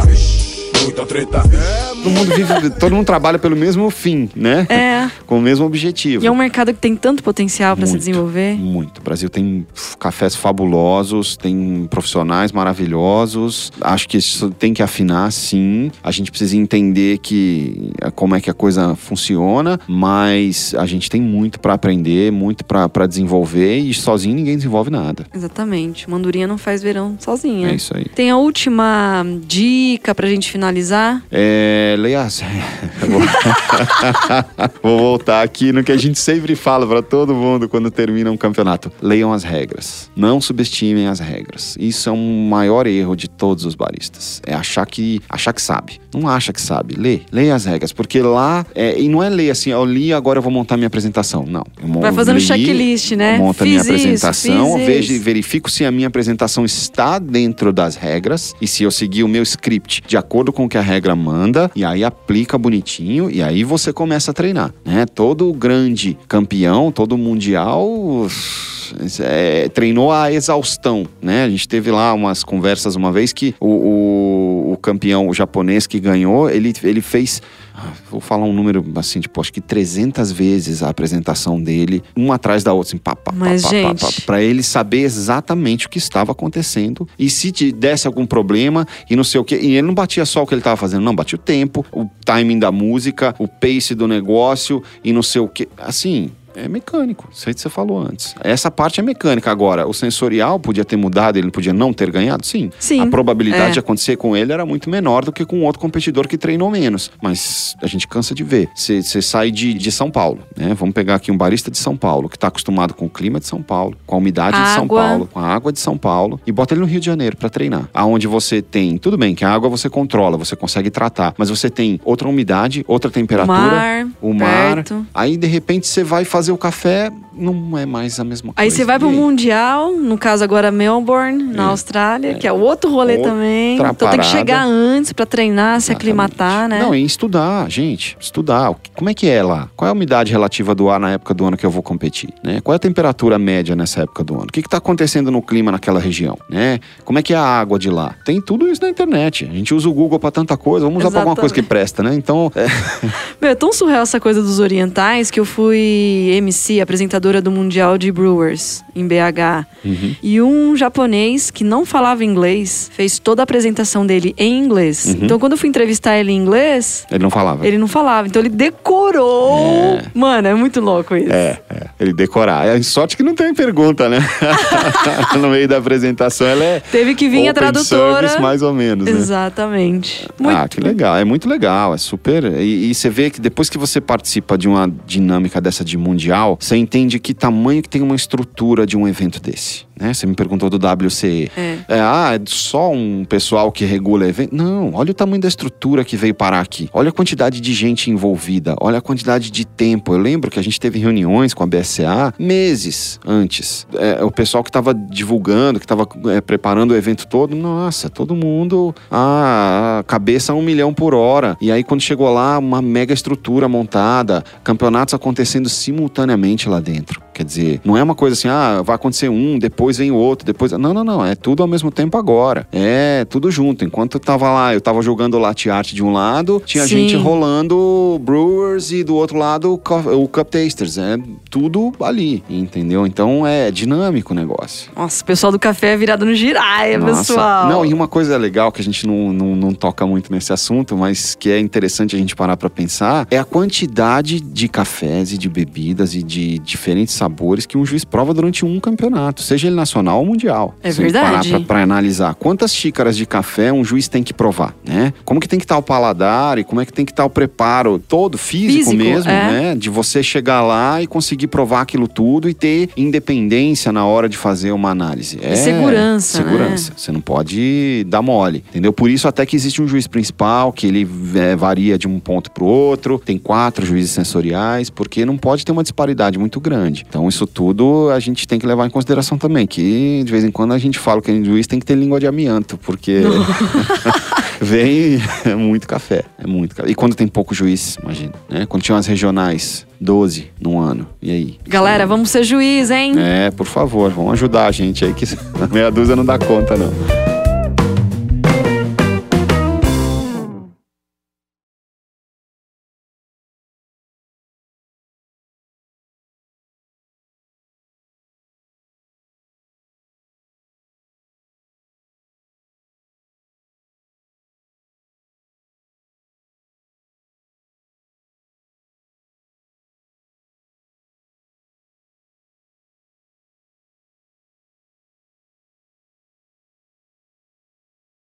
Todo mundo trabalha pelo mesmo fim, né? Com o mesmo objetivo. E é um mercado que tem tanto potencial para se desenvolver. Muito. O Brasil tem cafés fabulosos, tem profissionais maravilhosos. Acho que isso tem que afinar, sim. A gente precisa entender como é que a coisa funciona, mas a gente tem muito para aprender, muito para desenvolver, e sozinho ninguém desenvolve nada. Exatamente. Uma andorinha não faz verão sozinha. É isso aí. Tem a última dica pra gente finalizar? Leia as... Vou voltar aqui no que a gente sempre fala pra todo mundo quando termina um campeonato. Leiam as regras. Não subestimem as regras. Isso é um maior erro de todos os baristas. É achar que sabe. Não acha que sabe. Leia as regras. Porque lá... e não é ler assim, eu li, agora eu vou montar minha apresentação. Não. Vai fazendo checklist, né? Monto a minha apresentação, verifico se a minha apresentação está dentro das regras e se eu seguir o meu script de acordo com o que a regra manda, e aí aplica bonitinho, e aí você começa a treinar, né? Todo grande campeão, todo mundial... treinou a exaustão, né? A gente teve lá umas conversas uma vez que o campeão japonês que ganhou, ele fez... Vou falar um número assim, tipo, acho que 300 vezes a apresentação dele, uma atrás da outra, assim, pra ele saber exatamente o que estava acontecendo e se te desse algum problema e não sei o que. E ele não batia só o que ele estava fazendo, não, batia o tempo, o timing da música, o pace do negócio e não sei o que. Assim... É mecânico, isso aí que você falou antes. Essa parte é mecânica. Agora, o sensorial podia ter mudado, ele podia não ter ganhado? Sim. A probabilidade de acontecer com ele era muito menor do que com outro competidor que treinou menos. Mas a gente cansa de ver. Você sai de São Paulo, né? Vamos pegar aqui um barista de São Paulo, que está acostumado com o clima de São Paulo, com a umidade de São Paulo, com a água de São Paulo, e bota ele no Rio de Janeiro para treinar. Aonde você tem... Tudo bem que a água você controla, você consegue tratar, mas você tem outra umidade, outra temperatura, o mar. Perto. Aí, de repente, você vai fazer o café, não é mais a mesma coisa. Aí você vai pro Mundial, no caso agora Melbourne, na Austrália, que é outro rolê também. Então tem que chegar antes pra treinar, se aclimatar, né? Não, e estudar, gente. Estudar. Como é que é lá? Qual é a umidade relativa do ar na época do ano que eu vou competir? Né? Qual é a temperatura média nessa época do ano? O que tá acontecendo no clima naquela região? Né? Como é que é a água de lá? Tem tudo isso na internet. A gente usa o Google pra tanta coisa, vamos usar pra alguma coisa que presta, né? Então... Meu, é tão surreal essa coisa dos orientais que eu fui MC, apresentadora do Mundial de Brewers, em BH. E um japonês que não falava inglês fez toda a apresentação dele em inglês. Então, quando eu fui entrevistar ele em inglês... Ele não falava. Ele não falava. Então, ele decorou. Mano, é muito louco isso. Ele decorar. É sorte que não tem pergunta, né? No meio da apresentação, ela é... Teve que vir a tradutora. Service, mais ou menos, né? Exatamente. Que legal. É muito legal. É super... E você vê que depois que você participa de uma dinâmica dessa de mundial, você entende que tamanho que tem uma estrutura de um evento desse. né? Você me perguntou do WCE. É só um pessoal que regula evento? Não, olha o tamanho da estrutura que veio parar aqui. Olha a quantidade de gente envolvida. Olha a quantidade de tempo. Eu lembro que a gente teve reuniões com a BSA meses antes. O pessoal que estava divulgando, que estava preparando o evento todo, nossa, todo mundo cabeça a 1 milhão por hora. E aí quando chegou lá, uma mega estrutura montada, campeonatos acontecendo simultaneamente lá dentro. Quer dizer, não é uma coisa assim, vai acontecer um, depois vem o outro, depois... Não, é tudo ao mesmo tempo agora. É tudo junto. Enquanto eu tava lá, eu tava jogando latte art de um lado, tinha gente rolando Brewers e do outro lado o Cup Tasters. É tudo ali, entendeu? Então é dinâmico o negócio. Nossa, o pessoal do café é virado no giraia, pessoal. Não, e uma coisa legal que a gente não toca muito nesse assunto, mas que é interessante a gente parar pra pensar, é a quantidade de cafés e de bebidas e de diferentes sabores que um juiz prova durante um campeonato, seja ele nacional ou mundial. É verdade. Parar pra analisar quantas xícaras de café um juiz tem que provar, né? Como que tem que estar o paladar e como é que tem que estar o preparo todo físico mesmo, né? De você chegar lá e conseguir provar aquilo tudo e ter independência na hora de fazer uma análise. Segurança, né? Você não pode dar mole, entendeu? Por isso até que existe um juiz principal, que ele varia de um ponto pro outro, tem 4 juízes sensoriais, porque não pode ter uma disparidade muito grande. Então isso tudo a gente tem que levar em consideração também, que de vez em quando a gente fala que o juiz tem que ter língua de amianto, porque vem muito café, é muito café. E quando tem pouco juiz, imagina, né? Quando tinha umas regionais, 12 num ano, e aí? Galera, vamos ser juiz, hein? Por favor, vamos ajudar a gente aí, que meia dúzia não dá conta, não.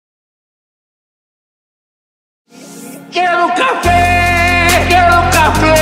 Quero café, quero café.